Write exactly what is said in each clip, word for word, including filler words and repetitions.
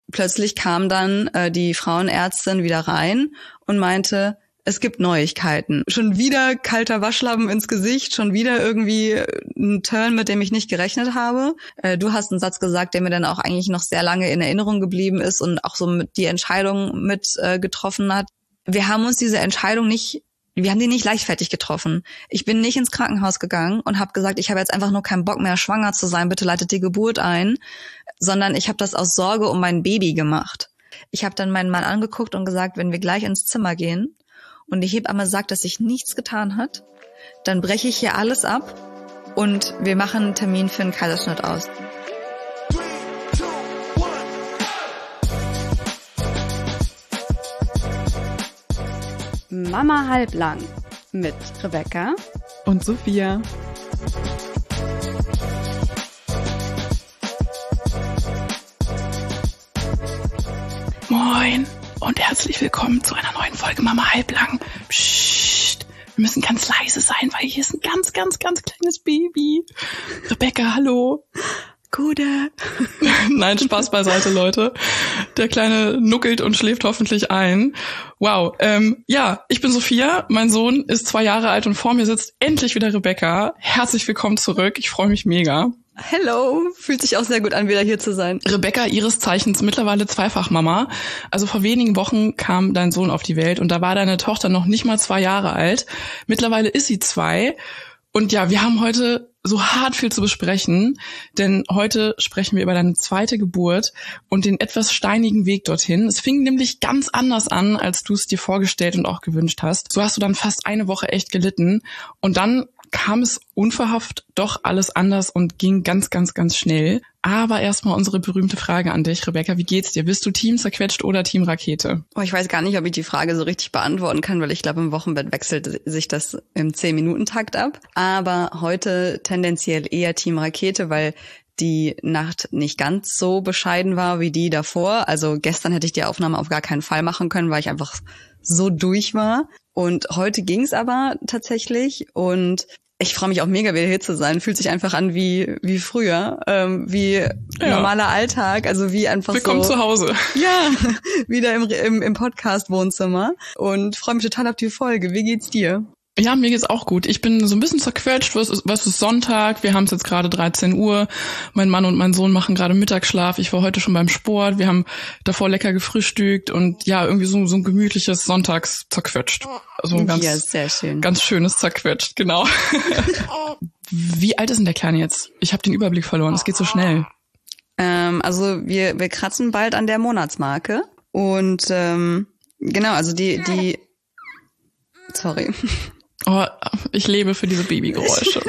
plötzlich kam dann äh, die Frauenärztin wieder rein und meinte, es gibt Neuigkeiten. Schon wieder kalter Waschlappen ins Gesicht, schon wieder irgendwie ein Turn, mit dem ich nicht gerechnet habe. Äh, du hast einen Satz gesagt, der mir dann auch eigentlich noch sehr lange in Erinnerung geblieben ist und auch so mit die Entscheidung mit äh, getroffen hat. Wir haben uns diese Entscheidung nicht, wir haben die nicht leichtfertig getroffen. Ich bin nicht ins Krankenhaus gegangen und habe gesagt, ich habe jetzt einfach nur keinen Bock mehr, schwanger zu sein, bitte leitet die Geburt ein, sondern ich habe das aus Sorge um mein Baby gemacht. Ich habe dann meinen Mann angeguckt und gesagt, wenn wir gleich ins Zimmer gehen und die Hebamme sagt, dass sich nichts getan hat, dann breche ich hier alles ab und wir machen einen Termin für einen Kaiserschnitt aus. Mama halblang mit Rebecca und Sophia. Moin und herzlich willkommen zu einer neuen Folge Mama halblang. Psst, wir müssen ganz leise sein, weil hier ist ein ganz, ganz, ganz kleines Baby. Rebecca, hallo. Gute. Nein, Spaß beiseite, Leute. Der Kleine nuckelt und schläft hoffentlich ein. Wow. Ähm, ja, ich bin Sophia, mein Sohn ist zwei Jahre alt und vor mir sitzt endlich wieder Rebecca. Herzlich willkommen zurück, ich freue mich mega. Hello, fühlt sich auch sehr gut an, wieder hier zu sein. Rebecca, ihres Zeichens mittlerweile Zweifachmama. Also vor wenigen Wochen kam dein Sohn auf die Welt und da war deine Tochter noch nicht mal zwei Jahre alt. Mittlerweile ist sie zwei. Und ja, wir haben heute so hart viel zu besprechen, denn heute sprechen wir über deine zweite Geburt und den etwas steinigen Weg dorthin. Es fing nämlich ganz anders an, als du es dir vorgestellt und auch gewünscht hast. So hast du dann fast eine Woche echt gelitten und dann kam es unverhofft doch alles anders und ging ganz, ganz, ganz schnell. Aber erstmal unsere berühmte Frage an dich, Rebecca. Wie geht's dir? Bist du Team zerquetscht oder Team Rakete? Oh, ich weiß gar nicht, ob ich die Frage so richtig beantworten kann, weil ich glaube, im Wochenbett wechselt sich das im zehn-Minuten-Takt ab. Aber heute tendenziell eher Team Rakete, weil die Nacht nicht ganz so bescheiden war wie die davor. Also gestern hätte ich die Aufnahme auf gar keinen Fall machen können, weil ich einfach so durch war. Und heute ging's aber tatsächlich und ich freue mich auch mega, wieder hier zu sein. Fühlt sich einfach an wie wie früher, ähm, wie ja. normaler Alltag, also wie einfach Willkommen so. Willkommen zu Hause. Ja, wieder im, im, im Podcast-Wohnzimmer und freue mich total auf die Folge. Wie geht's dir? Ja, mir geht's auch gut. Ich bin so ein bisschen zerquetscht. Was ist, was ist Sonntag? Wir haben es jetzt gerade dreizehn Uhr. Mein Mann und mein Sohn machen gerade Mittagsschlaf. Ich war heute schon beim Sport. Wir haben davor lecker gefrühstückt und ja, irgendwie so, so ein gemütliches Sonntags zerquetscht. Also ein ganz, ja, sehr schön. Ganz schönes zerquetscht, genau. Wie alt ist denn der Kleine jetzt? Ich habe den Überblick verloren. Es geht so schnell. Ähm, also wir wir kratzen bald an der Monatsmarke und ähm, genau, also die die sorry. Oh, ich lebe für diese Babygeräusche.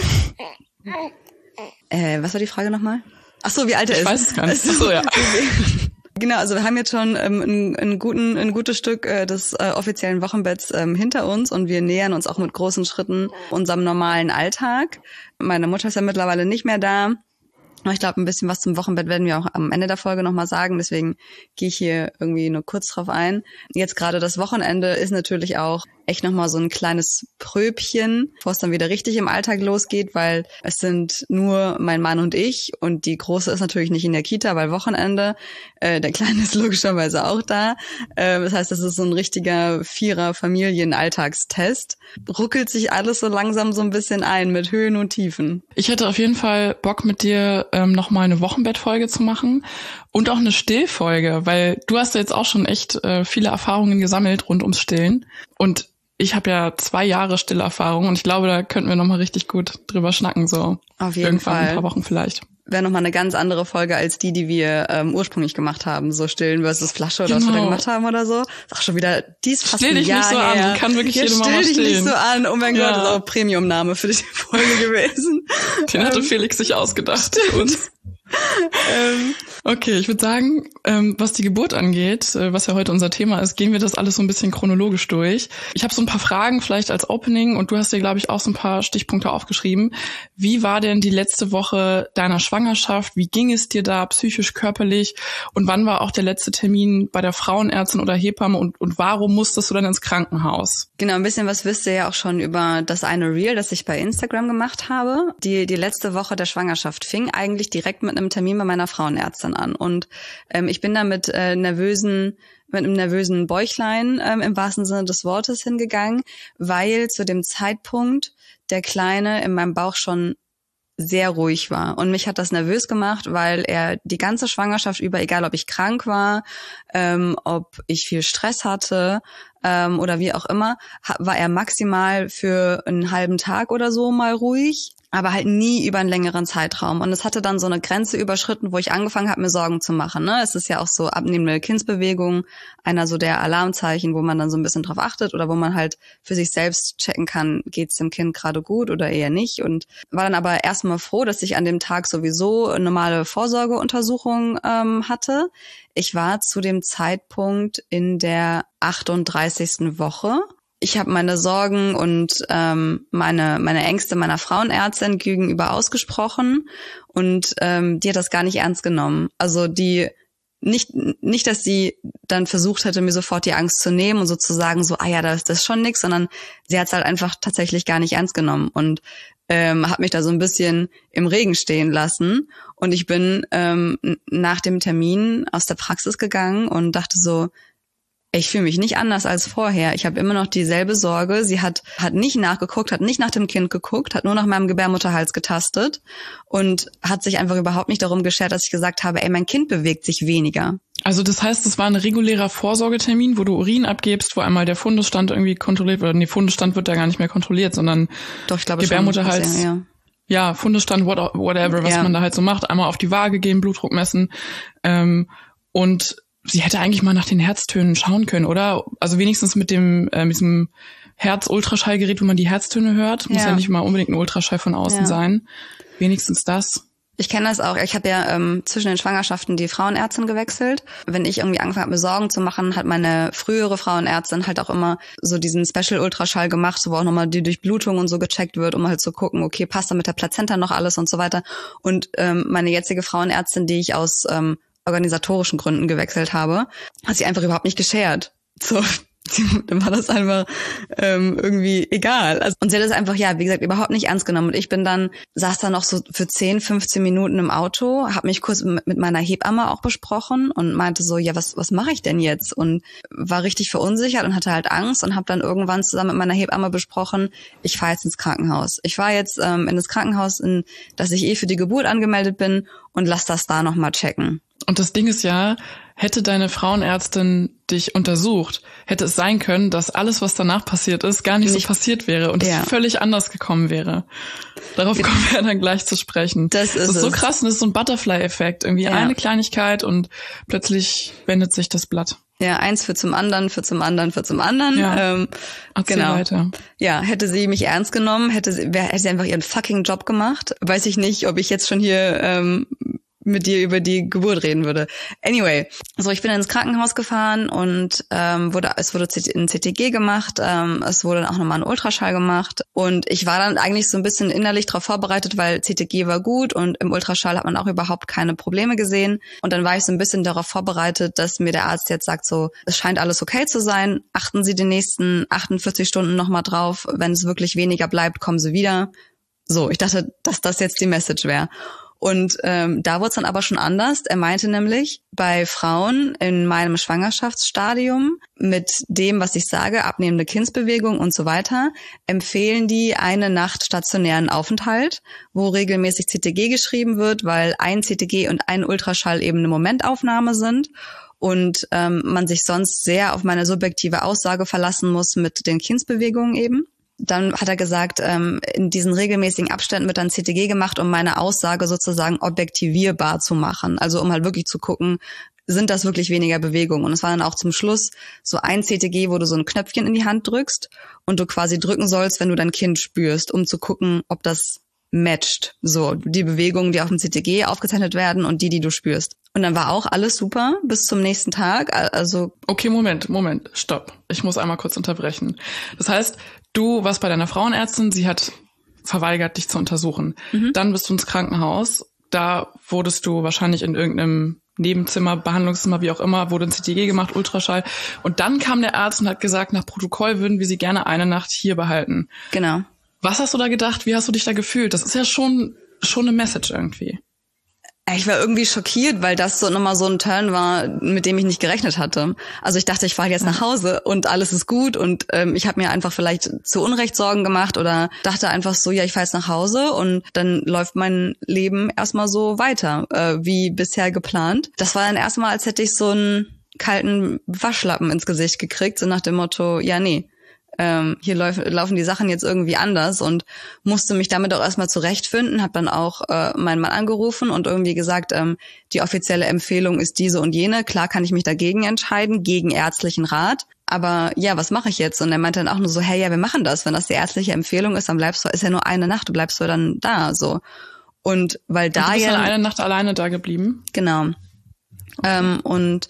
äh, was war die Frage nochmal? Ach so, wie alt er ist. Ich weiß es gar nicht. Ach so, ja. Genau, also wir haben jetzt schon ähm, ein, ein, guten, ein gutes Stück äh, des äh, offiziellen Wochenbetts ähm, hinter uns und wir nähern uns auch mit großen Schritten unserem normalen Alltag. Meine Mutter ist ja mittlerweile nicht mehr da. Ich glaube, ein bisschen was zum Wochenbett werden wir auch am Ende der Folge nochmal sagen. Deswegen gehe ich hier irgendwie nur kurz drauf ein. Jetzt gerade das Wochenende ist natürlich auch echt nochmal so ein kleines Pröbchen, bevor es dann wieder richtig im Alltag losgeht, weil es sind nur mein Mann und ich und die Große ist natürlich nicht in der Kita, weil Wochenende. Äh, der Kleine ist logischerweise auch da. Äh, das heißt, das ist so ein richtiger Vierer-Familien-Alltagstest. Ruckelt sich alles so langsam so ein bisschen ein mit Höhen und Tiefen. Ich hätte auf jeden Fall Bock mit dir ähm, nochmal eine Wochenbettfolge zu machen und auch eine Stillfolge, weil du hast ja jetzt auch schon echt äh, viele Erfahrungen gesammelt rund ums Stillen und ich habe ja zwei Jahre Stillerfahrung und ich glaube, da könnten wir nochmal richtig gut drüber schnacken, so auf jeden irgendwann Fall. In ein paar Wochen vielleicht. Wäre nochmal eine ganz andere Folge als die, die wir ähm, ursprünglich gemacht haben, so Stillen versus Flasche oder genau. was wir da gemacht haben oder so. Ach, schon wieder, die ist fast still ein dich Jahr nicht so her. an, kann wirklich ja, jede Mama stillen. Still dich stillen. nicht so an, oh mein ja. Gott, das ist auch Premium-Name für die Folge gewesen. Den hatte Felix sich ausgedacht für uns. ähm, okay, ich würde sagen, ähm, was die Geburt angeht, äh, was ja heute unser Thema ist, gehen wir das alles so ein bisschen chronologisch durch. Ich habe so ein paar Fragen vielleicht als Opening und du hast dir, glaube ich, auch so ein paar Stichpunkte aufgeschrieben. Wie war denn die letzte Woche deiner Schwangerschaft? Wie ging es dir da psychisch, körperlich? Und wann war auch der letzte Termin bei der Frauenärztin oder Hebamme und, und warum musstest du dann ins Krankenhaus? Genau, ein bisschen was wisst ihr ja auch schon über das eine Reel, das ich bei Instagram gemacht habe. Die, die letzte Woche der Schwangerschaft fing eigentlich direkt mit einem Termin bei meiner Frauenärztin an. Und ähm, ich bin da mit äh, nervösen, mit einem nervösen Bäuchlein ähm, im wahrsten Sinne des Wortes hingegangen, weil zu dem Zeitpunkt der Kleine in meinem Bauch schon sehr ruhig war. Und mich hat das nervös gemacht, weil er die ganze Schwangerschaft über, egal ob ich krank war, ähm, ob ich viel Stress hatte ähm, oder wie auch immer, war er maximal für einen halben Tag oder so mal ruhig, aber halt nie über einen längeren Zeitraum. Und es hatte dann so eine Grenze überschritten, wo ich angefangen habe, mir Sorgen zu machen. Ne? Es ist ja auch so abnehmende Kindsbewegung, einer so der Alarmzeichen, wo man dann so ein bisschen drauf achtet oder wo man halt für sich selbst checken kann, geht's dem Kind gerade gut oder eher nicht. Und war dann aber erstmal froh, dass ich an dem Tag sowieso eine normale Vorsorgeuntersuchung ähm, hatte. Ich war zu dem Zeitpunkt in der achtunddreißigsten Woche. Ich habe meine Sorgen und ähm, meine meine Ängste meiner Frauenärztin gegenüber ausgesprochen und ähm, die hat das gar nicht ernst genommen. Also die nicht nicht, dass sie dann versucht hätte, mir sofort die Angst zu nehmen und sozusagen so, ah ja, das, das ist schon nix, sondern sie hat es halt einfach tatsächlich gar nicht ernst genommen und ähm, hat mich da so ein bisschen im Regen stehen lassen. Und ich bin ähm, nach dem Termin aus der Praxis gegangen und dachte so, ich fühle mich nicht anders als vorher. Ich habe immer noch dieselbe Sorge. Sie hat hat nicht nachgeguckt, hat nicht nach dem Kind geguckt, hat nur nach meinem Gebärmutterhals getastet und hat sich einfach überhaupt nicht darum geschert, dass ich gesagt habe, ey, mein Kind bewegt sich weniger. Also das heißt, es war ein regulärer Vorsorgetermin, wo du Urin abgibst, wo einmal der Fundusstand irgendwie kontrolliert wird. Nee, Fundusstand wird da gar nicht mehr kontrolliert, sondern Doch, ich glaube Gebärmutterhals. Schon, ja. Ja, Fundusstand, what, whatever, was ja. man da halt so macht. Einmal auf die Waage gehen, Blutdruck messen ähm, und sie hätte eigentlich mal nach den Herztönen schauen können, oder? Also wenigstens mit dem äh, mit diesem Herz-Ultraschallgerät, wo man die Herztöne hört. Muss ja, ja nicht mal unbedingt ein Ultraschall von außen ja. sein. Wenigstens das. Ich kenne das auch. Ich habe ja ähm, zwischen den Schwangerschaften die Frauenärztin gewechselt. Wenn ich irgendwie angefangen habe, mir Sorgen zu machen, hat meine frühere Frauenärztin halt auch immer so diesen Special-Ultraschall gemacht, wo auch nochmal die Durchblutung und so gecheckt wird, um halt zu gucken, okay, passt da mit der Plazenta noch alles und so weiter. Und ähm, meine jetzige Frauenärztin, die ich aus ähm, organisatorischen Gründen gewechselt habe, hat sie einfach überhaupt nicht geschert. So, dann war das einfach ähm, irgendwie egal. Also, und sie hat es einfach, ja, wie gesagt, überhaupt nicht ernst genommen. Und ich bin dann, saß dann noch so für zehn, fünfzehn Minuten im Auto, habe mich kurz mit, mit meiner Hebamme auch besprochen und meinte so, ja, was was mache ich denn jetzt? Und war richtig verunsichert und hatte halt Angst und habe dann irgendwann zusammen mit meiner Hebamme besprochen, ich fahre jetzt ins Krankenhaus. Ich fahre jetzt ähm, in das Krankenhaus, in das ich eh für die Geburt angemeldet bin und lass das da nochmal checken. Und das Ding ist ja, hätte deine Frauenärztin dich untersucht, hätte es sein können, dass alles, was danach passiert ist, gar nicht, nicht so passiert wäre und ja. es völlig anders gekommen wäre. Darauf kommen wir dann gleich zu sprechen. Das ist, das ist es. so krass und das ist so ein Butterfly-Effekt. Irgendwie ja. eine Kleinigkeit und plötzlich wendet sich das Blatt. Ja, eins für zum anderen, für zum anderen, für zum anderen. Ja. Ähm, Erzähl genau. weiter. Ja, hätte sie mich ernst genommen, hätte sie, wär, hätte sie einfach ihren fucking Job gemacht. Weiß ich nicht, ob ich jetzt schon hier ähm, mit dir über die Geburt reden würde. Anyway, so ich bin ins Krankenhaus gefahren und ähm, wurde es wurde ein C T G gemacht, ähm, es wurde dann auch nochmal ein Ultraschall gemacht und ich war dann eigentlich so ein bisschen innerlich darauf vorbereitet, weil C T G war gut und im Ultraschall hat man auch überhaupt keine Probleme gesehen und dann war ich so ein bisschen darauf vorbereitet, dass mir der Arzt jetzt sagt so, es scheint alles okay zu sein, achten Sie die nächsten achtundvierzig Stunden nochmal drauf, wenn es wirklich weniger bleibt, kommen Sie wieder. So, ich dachte, dass das jetzt die Message wäre. Und ähm, da wurde es dann aber schon anders. Er meinte nämlich, bei Frauen in meinem Schwangerschaftsstadium mit dem, was ich sage, abnehmende Kindsbewegung und so weiter, empfehlen die eine Nacht stationären Aufenthalt, wo regelmäßig C T G geschrieben wird, weil ein C T G und ein Ultraschall eben eine Momentaufnahme sind und ähm, man sich sonst sehr auf meine subjektive Aussage verlassen muss mit den Kindsbewegungen eben. Dann hat er gesagt, ähm, in diesen regelmäßigen Abständen wird dann C T G gemacht, um meine Aussage sozusagen objektivierbar zu machen. Also um halt wirklich zu gucken, sind das wirklich weniger Bewegungen. Und es war dann auch zum Schluss so ein C T G, wo du so ein Knöpfchen in die Hand drückst und du quasi drücken sollst, wenn du dein Kind spürst, um zu gucken, ob das matcht. So, die Bewegungen, die auf dem C T G aufgezeichnet werden und die, die du spürst. Und dann war auch alles super bis zum nächsten Tag. Also okay, Moment, Moment, stopp. Ich muss einmal kurz unterbrechen. Das heißt, du warst bei deiner Frauenärztin, sie hat verweigert, dich zu untersuchen. Mhm. Dann bist du ins Krankenhaus. Da wurdest du wahrscheinlich in irgendeinem Nebenzimmer, Behandlungszimmer, wie auch immer, wurde ein C T G gemacht, Ultraschall. Und dann kam der Arzt und hat gesagt, nach Protokoll würden wir sie gerne eine Nacht hier behalten. Genau. Was hast du da gedacht? Wie hast du dich da gefühlt? Das ist ja schon schon eine Message irgendwie. Ich war irgendwie schockiert, weil das so nochmal so ein Turn war, mit dem ich nicht gerechnet hatte. Also ich dachte, ich fahre jetzt nach Hause und alles ist gut und ähm, ich habe mir einfach vielleicht zu Unrecht Sorgen gemacht oder dachte einfach so, ja, ich fahre jetzt nach Hause und dann läuft mein Leben erstmal so weiter, äh, wie bisher geplant. Das war dann erstmal, als hätte ich so einen kalten Waschlappen ins Gesicht gekriegt, so nach dem Motto, ja, nee. Ähm, hier lauf, laufen die Sachen jetzt irgendwie anders und musste mich damit auch erstmal zurechtfinden, habe dann auch äh, meinen Mann angerufen und irgendwie gesagt, ähm, die offizielle Empfehlung ist diese und jene. Klar kann ich mich dagegen entscheiden, gegen ärztlichen Rat. Aber ja, was mache ich jetzt? Und er meinte dann auch nur so, hey, ja, wir machen das. Wenn das die ärztliche Empfehlung ist, dann bleibst du, ist ja nur eine Nacht, du bleibst du dann da, so. Und weil da und du bist ja dann eine Nacht alleine da geblieben? Genau. Ähm, und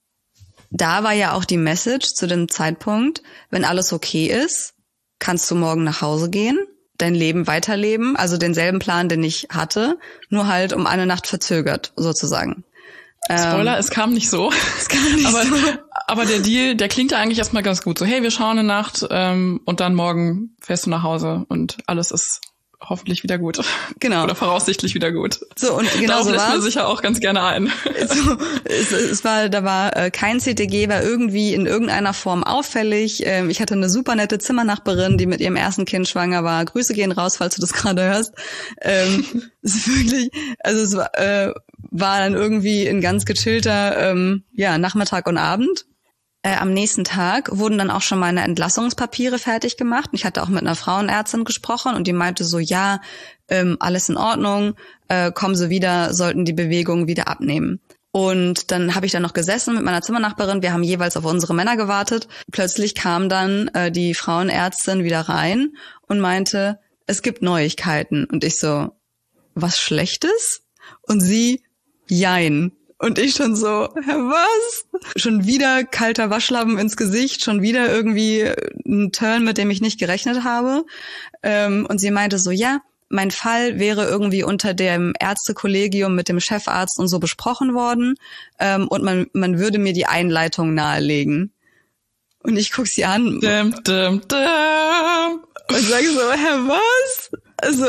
da war ja auch die Message zu dem Zeitpunkt, wenn alles okay ist, kannst du morgen nach Hause gehen, dein Leben weiterleben, also denselben Plan, den ich hatte, nur halt um eine Nacht verzögert, sozusagen. Spoiler, ähm, es kam nicht so. Es kam nicht aber, so. aber der Deal, der klingt ja eigentlich erstmal ganz gut. So, hey, wir schauen eine Nacht ähm, und dann morgen fährst du nach Hause und alles ist hoffentlich wieder gut. Genau. Oder voraussichtlich wieder gut. So, und genau Darauf so lässt war's. man sicher auch ganz gerne ein. So, es, es war, da war äh, kein C T G, war irgendwie in irgendeiner Form auffällig. Ähm, ich hatte eine super nette Zimmernachbarin, die mit ihrem ersten Kind schwanger war. Grüße gehen raus, falls du das gerade hörst. Ähm, es ist wirklich, also es war, äh, war dann irgendwie ein ganz gechillter ähm, ja, Nachmittag und Abend. Äh, am nächsten Tag wurden dann auch schon meine Entlassungspapiere fertig gemacht. Ich hatte auch mit einer Frauenärztin gesprochen und die meinte so, ja, ähm, alles in Ordnung, äh, kommen Sie wieder, sollten die Bewegungen wieder abnehmen. Und dann habe ich dann noch gesessen mit meiner Zimmernachbarin, wir haben jeweils auf unsere Männer gewartet. Plötzlich kam dann äh, die Frauenärztin wieder rein und meinte, es gibt Neuigkeiten. Und ich so, was Schlechtes? Und sie, jein. Und ich schon so, was? Schon wieder kalter Waschlappen ins Gesicht, schon wieder irgendwie ein Turn, mit dem ich nicht gerechnet habe. Ähm, und sie meinte so, ja, mein Fall wäre irgendwie unter dem Ärztekollegium mit dem Chefarzt und so besprochen worden. Ähm, und man, man würde mir die Einleitung nahelegen. Und ich guck sie an Dum, dum, dum. und sage so, hä, was? Also...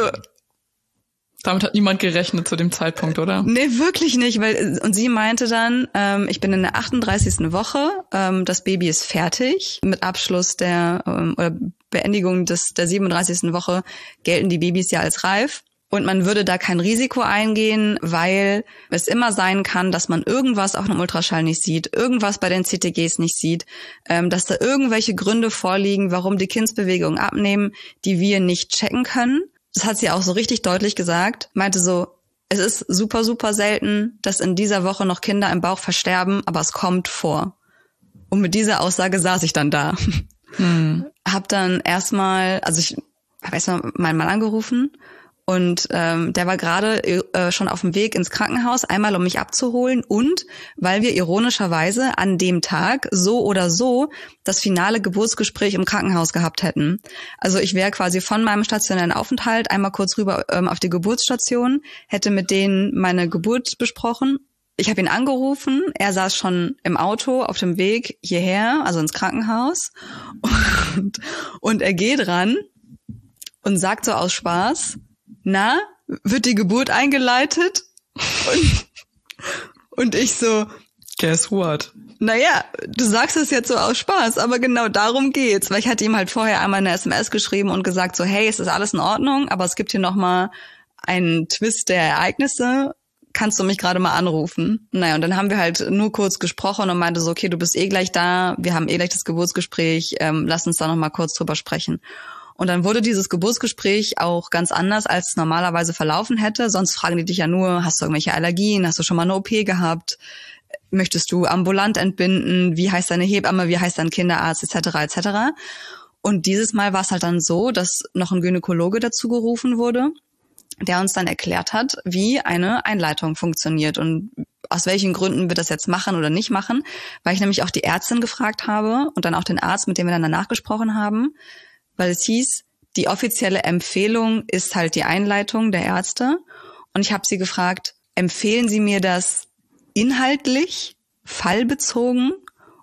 Damit hat niemand gerechnet zu dem Zeitpunkt, oder? Nee, wirklich nicht, weil und sie meinte dann, ähm, ich bin in der achtunddreißigsten Woche, ähm, das Baby ist fertig. Mit Abschluss der ähm, oder Beendigung des der siebenunddreißigsten Woche gelten die Babys ja als reif. Und man würde da kein Risiko eingehen, weil es immer sein kann, dass man irgendwas auf einem Ultraschall nicht sieht, irgendwas bei den C T Gs nicht sieht, ähm, dass da irgendwelche Gründe vorliegen, warum die Kindsbewegungen abnehmen, die wir nicht checken können. Das hat sie auch so richtig deutlich gesagt, meinte so, es ist super, super selten, dass in dieser Woche noch Kinder im Bauch versterben, aber es kommt vor. Und mit dieser Aussage saß ich dann da. Hm. Hab dann erstmal, also ich habe erstmal meinen Mann angerufen und ähm, der war gerade äh, schon auf dem Weg ins Krankenhaus, einmal um mich abzuholen und weil wir ironischerweise an dem Tag so oder so das finale Geburtsgespräch im Krankenhaus gehabt hätten. Also ich wäre quasi von meinem stationären Aufenthalt einmal kurz rüber ähm, auf die Geburtsstation, hätte mit denen meine Geburt besprochen. Ich habe ihn angerufen, er saß schon im Auto auf dem Weg hierher, also ins Krankenhaus und, und er geht ran und sagt so aus Spaß, na, wird die Geburt eingeleitet? Und, und ich so, guess what? Naja, du sagst es jetzt so aus Spaß, aber genau darum geht's. Weil ich hatte ihm halt vorher einmal eine S M S geschrieben und gesagt so, hey, es ist alles in Ordnung, aber es gibt hier nochmal einen Twist der Ereignisse. Kannst du mich gerade mal anrufen? Naja, und dann haben wir halt nur kurz gesprochen und meinte so, okay, du bist eh gleich da, wir haben eh gleich das Geburtsgespräch, ähm, lass uns da nochmal kurz drüber sprechen. Und dann wurde dieses Geburtsgespräch auch ganz anders, als es normalerweise verlaufen hätte. Sonst fragen die dich ja nur, hast du irgendwelche Allergien, hast du schon mal eine O P gehabt, möchtest du ambulant entbinden, wie heißt deine Hebamme, wie heißt dein Kinderarzt, et cetera et cetera. Und dieses Mal war es halt dann so, dass noch ein Gynäkologe dazu gerufen wurde, der uns dann erklärt hat, wie eine Einleitung funktioniert und aus welchen Gründen wir das jetzt machen oder nicht machen, weil ich nämlich auch die Ärztin gefragt habe und dann auch den Arzt, mit dem wir dann danach gesprochen haben, weil es hieß, die offizielle Empfehlung ist halt die Einleitung der Ärzte. Und ich habe sie gefragt, empfehlen Sie mir das inhaltlich, fallbezogen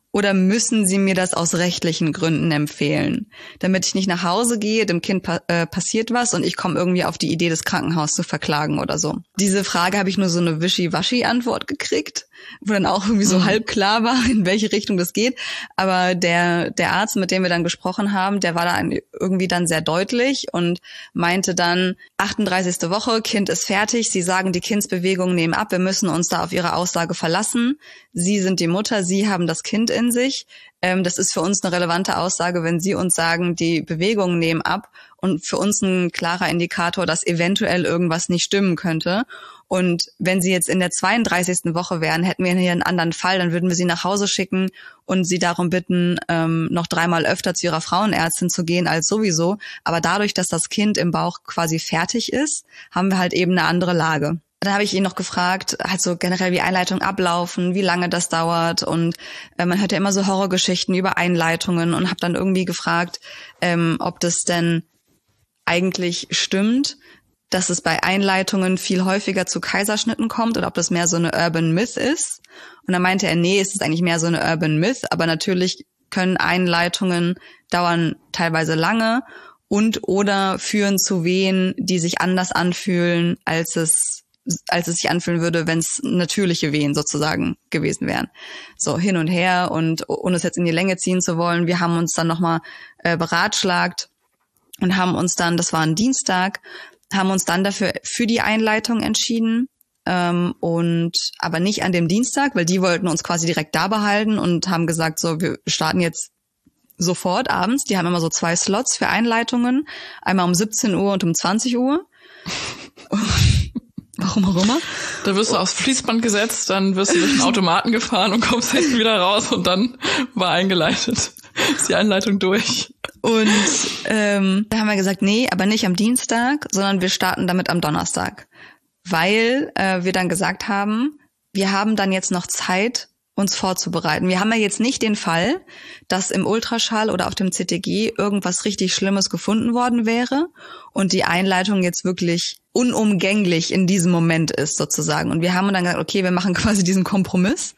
Oder müssen Sie mir das aus rechtlichen Gründen empfehlen? Damit ich nicht nach Hause gehe, dem Kind pa- äh, passiert was und ich komme irgendwie auf die Idee, das Krankenhaus zu verklagen oder so. Diese Frage habe ich nur so eine Wischi-Waschi-Antwort gekriegt, wo dann auch irgendwie so mhm. halb klar war, in welche Richtung das geht. Aber der der Arzt, mit dem wir dann gesprochen haben, der war da irgendwie dann sehr deutlich und meinte dann, achtunddreißigste Woche, Kind ist fertig, Sie sagen, die Kindsbewegungen nehmen ab, wir müssen uns da auf Ihre Aussage verlassen. Sie sind die Mutter, Sie haben das Kind in sich. Ähm, das ist für uns eine relevante Aussage, wenn Sie uns sagen, die Bewegungen nehmen ab und für uns ein klarer Indikator, dass eventuell irgendwas nicht stimmen könnte. Und wenn Sie jetzt in der zweiunddreißigsten Woche wären, hätten wir hier einen anderen Fall, dann würden wir Sie nach Hause schicken und Sie darum bitten, ähm, noch dreimal öfter zu Ihrer Frauenärztin zu gehen als sowieso. Aber dadurch, dass das Kind im Bauch quasi fertig ist, haben wir halt eben eine andere Lage. Dann habe ich ihn noch gefragt, halt so generell, wie Einleitungen ablaufen, wie lange das dauert und äh, man hört ja immer so Horrorgeschichten über Einleitungen und habe dann irgendwie gefragt, ähm, ob das denn eigentlich stimmt, dass es bei Einleitungen viel häufiger zu Kaiserschnitten kommt oder ob das mehr so eine Urban Myth ist. Und dann meinte er, nee, es ist eigentlich mehr so eine Urban Myth, aber natürlich können Einleitungen dauern teilweise lange und oder führen zu Wehen, die sich anders anfühlen, als es als es sich anfühlen würde, wenn es natürliche Wehen sozusagen gewesen wären. So hin und her und ohne es jetzt in die Länge ziehen zu wollen, wir haben uns dann nochmal äh, beratschlagt und haben uns dann, das war ein Dienstag, haben uns dann dafür für die Einleitung entschieden ähm, und aber nicht an dem Dienstag, weil die wollten uns quasi direkt da behalten und haben gesagt, so wir starten jetzt sofort abends. Die haben immer so zwei Slots für Einleitungen, einmal um siebzehn Uhr und um zwanzig Uhr. Warum auch immer. Da wirst du aufs Fließband gesetzt, dann wirst du durch den Automaten gefahren und kommst hinten wieder raus und dann war eingeleitet. Ist die Einleitung durch. Und ähm, da haben wir gesagt, nee, aber nicht am Dienstag, sondern wir starten damit am Donnerstag. Weil äh, wir dann gesagt haben, wir haben dann jetzt noch Zeit, uns vorzubereiten. Wir haben ja jetzt nicht den Fall, dass im Ultraschall oder auf dem C T G irgendwas richtig Schlimmes gefunden worden wäre und die Einleitung jetzt wirklich unumgänglich in diesem Moment ist sozusagen. Und wir haben dann gesagt, okay, wir machen quasi diesen Kompromiss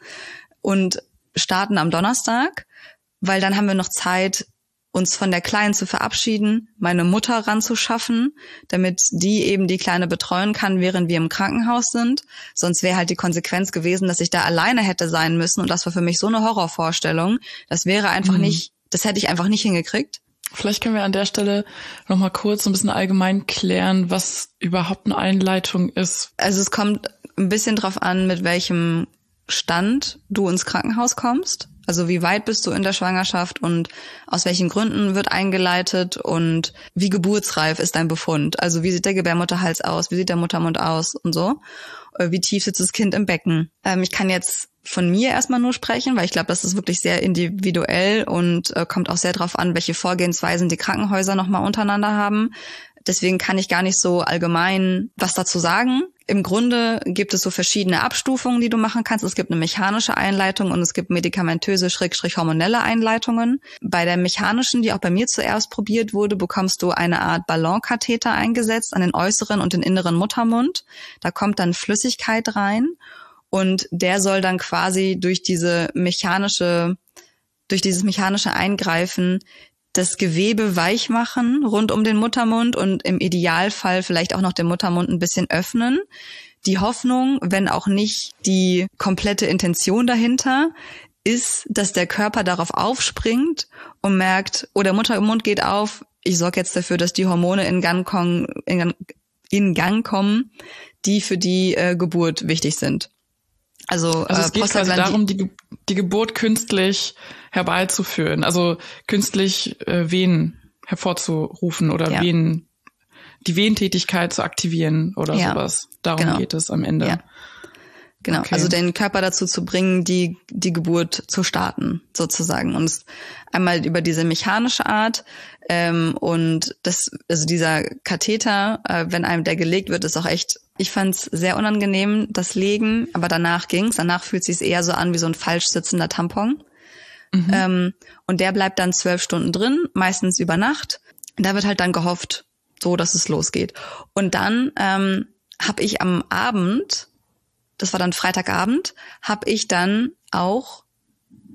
und starten am Donnerstag, weil dann haben wir noch Zeit, uns von der Kleinen zu verabschieden, meine Mutter ranzuschaffen, damit die eben die Kleine betreuen kann, während wir im Krankenhaus sind. Sonst wäre halt die Konsequenz gewesen, dass ich da alleine hätte sein müssen. Und das war für mich so eine Horrorvorstellung. Das wäre einfach mhm. nicht, das hätte ich einfach nicht hingekriegt. Vielleicht können wir an der Stelle nochmal kurz ein bisschen allgemein klären, was überhaupt eine Einleitung ist. Also es kommt ein bisschen drauf an, mit welchem Stand du ins Krankenhaus kommst. Also wie weit bist du in der Schwangerschaft und aus welchen Gründen wird eingeleitet und wie geburtsreif ist dein Befund? Also wie sieht der Gebärmutterhals aus, wie sieht der Muttermund aus und so? Wie tief sitzt das Kind im Becken? Ähm, ich kann jetzt von mir erstmal nur sprechen, weil ich glaube, das ist wirklich sehr individuell und äh, kommt auch sehr drauf an, welche Vorgehensweisen die Krankenhäuser nochmal untereinander haben. Deswegen kann ich gar nicht so allgemein was dazu sagen. Im Grunde gibt es so verschiedene Abstufungen, die du machen kannst. Es gibt eine mechanische Einleitung und es gibt medikamentöse, schrägstrich hormonelle Einleitungen. Bei der mechanischen, die auch bei mir zuerst probiert wurde, bekommst du eine Art Ballonkatheter eingesetzt an den äußeren und den inneren Muttermund. Da kommt dann Flüssigkeit rein und der soll dann quasi durch diese mechanische, durch dieses mechanische Eingreifen das Gewebe weich machen rund um den Muttermund und im Idealfall vielleicht auch noch den Muttermund ein bisschen öffnen. Die Hoffnung, wenn auch nicht die komplette Intention dahinter, ist, dass der Körper darauf aufspringt und merkt, oh, der Muttermund geht auf, ich sorge jetzt dafür, dass die Hormone in Gang kommen, in, in Gang kommen, die für die äh, Geburt wichtig sind. Also, also es äh, geht quasi darum, die, die Geburt künstlich herbeizuführen, also künstlich äh, Wehen hervorzurufen oder ja. Wehen, die Wehentätigkeit zu aktivieren oder ja. sowas. Darum genau. geht es am Ende. Ja. Genau, okay. Also den Körper dazu zu bringen, die die Geburt zu starten, sozusagen. Und es einmal über diese mechanische Art ähm, und das, also dieser Katheter, äh, wenn einem der gelegt wird, ist auch echt, ich fand's sehr unangenehm, das Legen, aber danach ging's. Danach fühlt sich's eher so an wie so ein falsch sitzender Tampon. Mhm. Ähm, und der bleibt dann zwölf Stunden drin, meistens über Nacht. Da wird halt dann gehofft, so, dass es losgeht. Und dann ähm, habe ich am Abend, das war dann Freitagabend, habe ich dann auch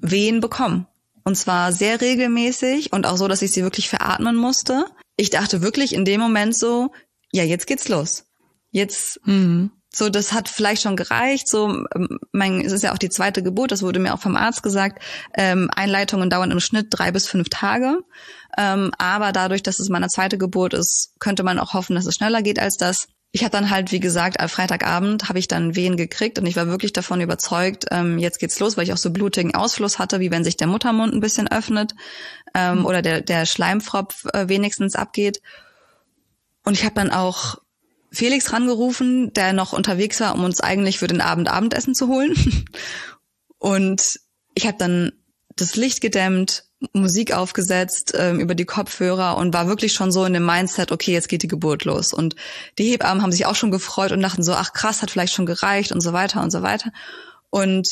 Wehen bekommen. Und zwar sehr regelmäßig und auch so, dass ich sie wirklich veratmen musste. Ich dachte wirklich in dem Moment so, ja, jetzt geht's los. Jetzt, mhm. so, das hat vielleicht schon gereicht. So, mein, es ist ja auch die zweite Geburt, das wurde mir auch vom Arzt gesagt. Ähm, Einleitungen dauern im Schnitt drei bis fünf Tage. Ähm, aber dadurch, dass es meine zweite Geburt ist, könnte man auch hoffen, dass es schneller geht als das. Ich habe dann halt, wie gesagt, am Freitagabend habe ich dann Wehen gekriegt und ich war wirklich davon überzeugt, ähm, jetzt geht's los, weil ich auch so blutigen Ausfluss hatte, wie wenn sich der Muttermund ein bisschen öffnet ähm, mhm. oder der, der Schleimfropf äh, wenigstens abgeht. Und ich habe dann auch Felix rangerufen, der noch unterwegs war, um uns eigentlich für den Abend Abendessen zu holen. Und ich habe dann das Licht gedämmt, Musik aufgesetzt ähm, über die Kopfhörer und war wirklich schon so in dem Mindset, okay, jetzt geht die Geburt los. Und die Hebammen haben sich auch schon gefreut und dachten so, ach krass, hat vielleicht schon gereicht und so weiter und so weiter. Und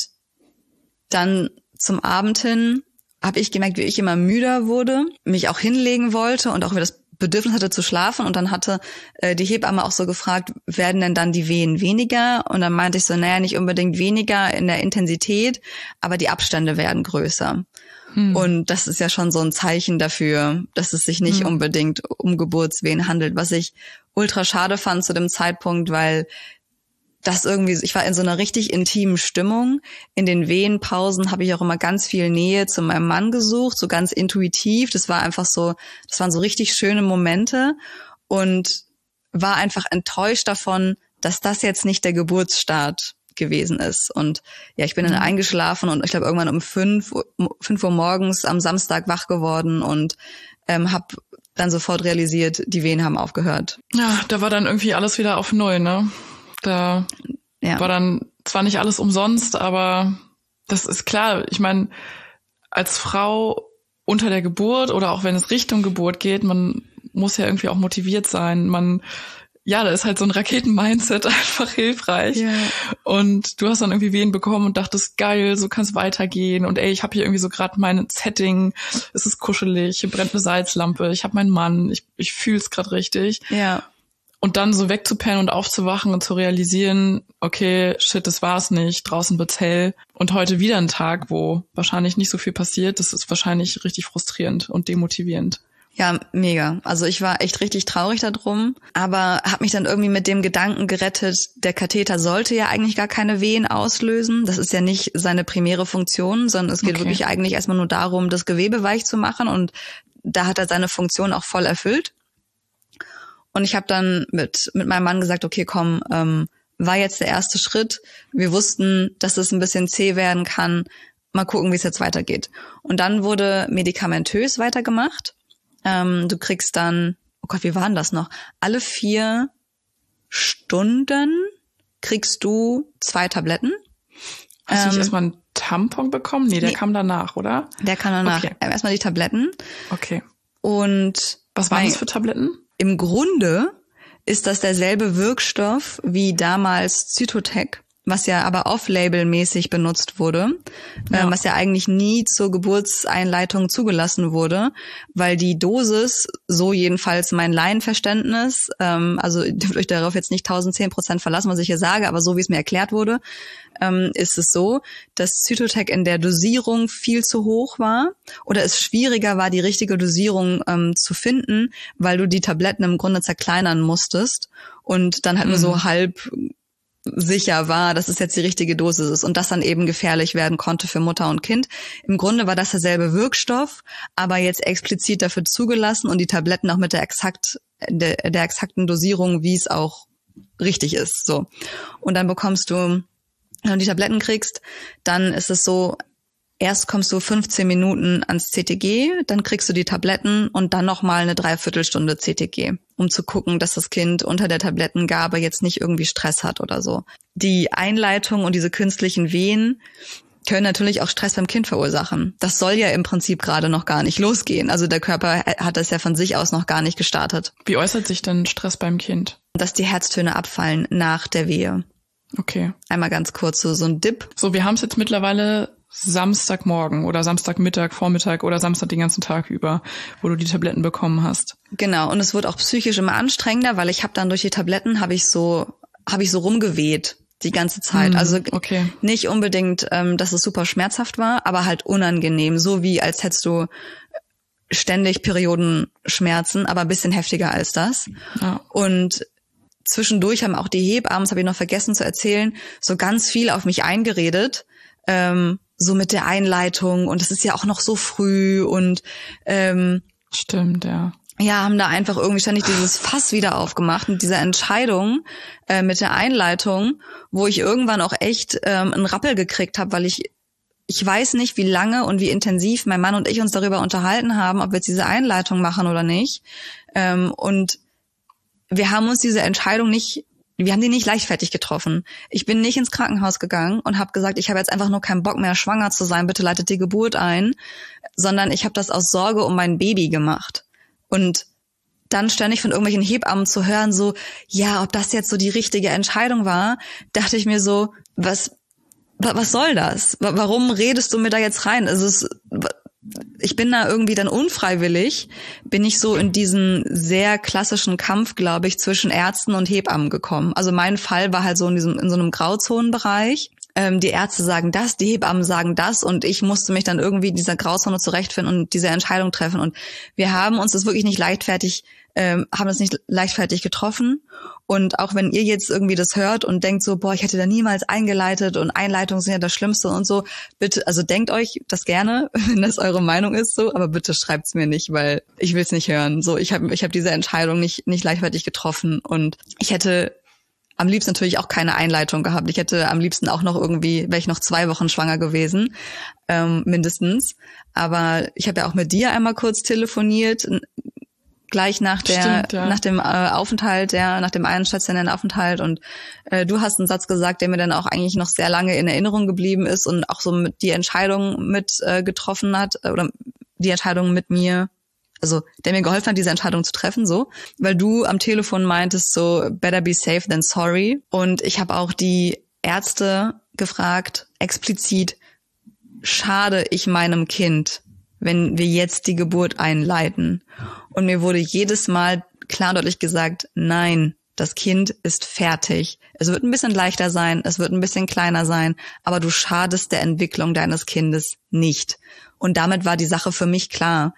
dann zum Abend hin habe ich gemerkt, wie ich immer müder wurde, mich auch hinlegen wollte und auch über das Bedürfnis hatte zu schlafen. Und dann hatte äh, die Hebamme auch so gefragt, werden denn dann die Wehen weniger? Und dann meinte ich so, naja, nicht unbedingt weniger in der Intensität, aber die Abstände werden größer. Hm. Und das ist ja schon so ein Zeichen dafür, dass es sich nicht hm. unbedingt um Geburtswehen handelt, was ich ultra schade fand zu dem Zeitpunkt, weil das irgendwie, ich war in so einer richtig intimen Stimmung. In den Wehenpausen habe ich auch immer ganz viel Nähe zu meinem Mann gesucht, so ganz intuitiv. Das war einfach so, das waren so richtig schöne Momente und war einfach enttäuscht davon, dass das jetzt nicht der Geburtsstart gewesen ist. Und ja, ich bin dann eingeschlafen und ich glaube irgendwann um fünf, fünf Uhr morgens am Samstag wach geworden und ähm, habe dann sofort realisiert, die Wehen haben aufgehört. Ja, da war dann irgendwie alles wieder auf Null, ne? Da ja. war dann zwar nicht alles umsonst, aber das ist klar. Ich meine, als Frau unter der Geburt oder auch wenn es Richtung Geburt geht, man muss ja irgendwie auch motiviert sein. Man Ja, da ist halt so ein Raketen-Mindset einfach hilfreich. Yeah. Und du hast dann irgendwie Wehen bekommen und dachtest, geil, so kann es weitergehen. Und ey, ich habe hier irgendwie so gerade mein Setting, es ist kuschelig, hier brennt eine Salzlampe, ich habe meinen Mann, ich, ich fühle es gerade richtig. Ja. Yeah. Und dann so wegzupennen und aufzuwachen und zu realisieren, okay, shit, das war's nicht, draußen wird's hell. Und heute wieder ein Tag, wo wahrscheinlich nicht so viel passiert, das ist wahrscheinlich richtig frustrierend und demotivierend. Ja, mega. Also ich war echt richtig traurig darum, aber habe mich dann irgendwie mit dem Gedanken gerettet, der Katheter sollte ja eigentlich gar keine Wehen auslösen. Das ist ja nicht seine primäre Funktion, sondern es geht okay. wirklich eigentlich erstmal nur darum, das Gewebe weich zu machen und da hat er seine Funktion auch voll erfüllt. Und ich habe dann mit mit meinem Mann gesagt, okay, komm, ähm, war jetzt der erste Schritt. Wir wussten, dass es ein bisschen zäh werden kann. Mal gucken, wie es jetzt weitergeht. Und dann wurde medikamentös weitergemacht. Ähm, du kriegst dann, oh Gott, wie war denn das noch? Alle vier Stunden kriegst du zwei Tabletten. Hast du nicht ähm, erstmal einen Tampon bekommen? Nee, der nee. kam danach, oder? Der kam danach. Okay. Erstmal die Tabletten. Okay. Und was waren das für Tabletten? Im Grunde ist das derselbe Wirkstoff wie damals Zytotec, was ja aber off-label-mäßig benutzt wurde, ja. äh, was ja eigentlich nie zur Geburtseinleitung zugelassen wurde, weil die Dosis, so jedenfalls mein Laienverständnis, ähm, also ihr dürft euch darauf jetzt nicht tausendzehn Prozent verlassen, was ich hier sage, aber so wie es mir erklärt wurde, ähm, ist es so, dass Zytotec in der Dosierung viel zu hoch war oder es schwieriger war, die richtige Dosierung ähm, zu finden, weil du die Tabletten im Grunde zerkleinern musstest und dann halt mhm. nur so halb sicher war, dass es jetzt die richtige Dosis ist und das dann eben gefährlich werden konnte für Mutter und Kind. Im Grunde war das derselbe Wirkstoff, aber jetzt explizit dafür zugelassen und die Tabletten auch mit der exakt der, der exakten Dosierung, wie es auch richtig ist. So. Und dann bekommst du, wenn du die Tabletten kriegst, dann ist es so, erst kommst du fünfzehn Minuten ans C T G, dann kriegst du die Tabletten und dann nochmal eine Dreiviertelstunde C T G, um zu gucken, dass das Kind unter der Tablettengabe jetzt nicht irgendwie Stress hat oder so. Die Einleitung und diese künstlichen Wehen können natürlich auch Stress beim Kind verursachen. Das soll ja im Prinzip gerade noch gar nicht losgehen. Also der Körper hat das ja von sich aus noch gar nicht gestartet. Wie äußert sich denn Stress beim Kind? Dass die Herztöne abfallen nach der Wehe. Okay. Einmal ganz kurz so, so ein Dip. So, wir haben es jetzt mittlerweile Samstagmorgen oder Samstagmittag, Vormittag oder Samstag den ganzen Tag über, wo du die Tabletten bekommen hast. Genau, und es wird auch psychisch immer anstrengender, weil ich habe dann durch die Tabletten habe ich so habe ich so rumgeweht die ganze Zeit. Mm, also okay. nicht unbedingt, ähm, dass es super schmerzhaft war, aber halt unangenehm. So wie als hättest du ständig Periodenschmerzen, aber ein bisschen heftiger als das. Ja. Und zwischendurch haben auch die Hebammen, das habe ich noch vergessen zu erzählen, so ganz viel auf mich eingeredet, ähm, so mit der Einleitung und es ist ja auch noch so früh und ähm, stimmt, ja. Ja, haben da einfach irgendwie ständig dieses Fass wieder aufgemacht und diese Entscheidung äh, mit der Einleitung, wo ich irgendwann auch echt ähm, einen Rappel gekriegt habe, weil ich ich weiß nicht, wie lange und wie intensiv mein Mann und ich uns darüber unterhalten haben, ob wir jetzt diese Einleitung machen oder nicht. Ähm, und wir haben uns diese Entscheidung nicht, wir haben die nicht leichtfertig getroffen. Ich bin nicht ins Krankenhaus gegangen und habe gesagt, ich habe jetzt einfach nur keinen Bock mehr, schwanger zu sein, bitte leitet die Geburt ein, sondern ich habe das aus Sorge um mein Baby gemacht. Und dann ständig von irgendwelchen Hebammen zu hören, so, ja, ob das jetzt so die richtige Entscheidung war, dachte ich mir so, was, was soll das? Warum redest du mir da jetzt rein? Also es, ich bin da irgendwie dann unfreiwillig, bin ich so in diesen sehr klassischen Kampf, glaube ich, zwischen Ärzten und Hebammen gekommen. Also mein Fall war halt so in diesem, in so einem Grauzonenbereich. Ähm, die Ärzte sagen das, die Hebammen sagen das und ich musste mich dann irgendwie in dieser Grauzone zurechtfinden und diese Entscheidung treffen. Und wir haben uns das wirklich nicht leichtfertig, ähm, haben es nicht leichtfertig getroffen. Und auch wenn ihr jetzt irgendwie das hört und denkt so, boah, ich hätte da niemals eingeleitet und Einleitungen sind ja das Schlimmste und so, bitte, also denkt euch das gerne, wenn das eure Meinung ist, so, aber bitte schreibt's mir nicht, weil ich will's nicht hören. So, ich habe ich hab diese Entscheidung nicht nicht leichtfertig getroffen und ich hätte am liebsten natürlich auch keine Einleitung gehabt. Ich hätte am liebsten auch noch irgendwie, wäre ich noch zwei Wochen schwanger gewesen, ähm, mindestens. Aber ich habe ja auch mit dir einmal kurz telefoniert, gleich nach der Stimmt, ja. nach dem äh, Aufenthalt, ja, nach dem einen stationären Aufenthalt und äh, du hast einen Satz gesagt, der mir dann auch eigentlich noch sehr lange in Erinnerung geblieben ist und auch so mit die Entscheidung mit äh, getroffen hat oder die Entscheidung mit mir, also der mir geholfen hat, diese Entscheidung zu treffen, so, weil du am Telefon meintest so, better be safe than sorry. Und ich habe auch die Ärzte gefragt, explizit, schade ich meinem Kind, wenn wir jetzt die Geburt einleiten? Und mir wurde jedes Mal klar und deutlich gesagt, nein, das Kind ist fertig. Es wird ein bisschen leichter sein, es wird ein bisschen kleiner sein, aber du schadest der Entwicklung deines Kindes nicht. Und damit war die Sache für mich klar,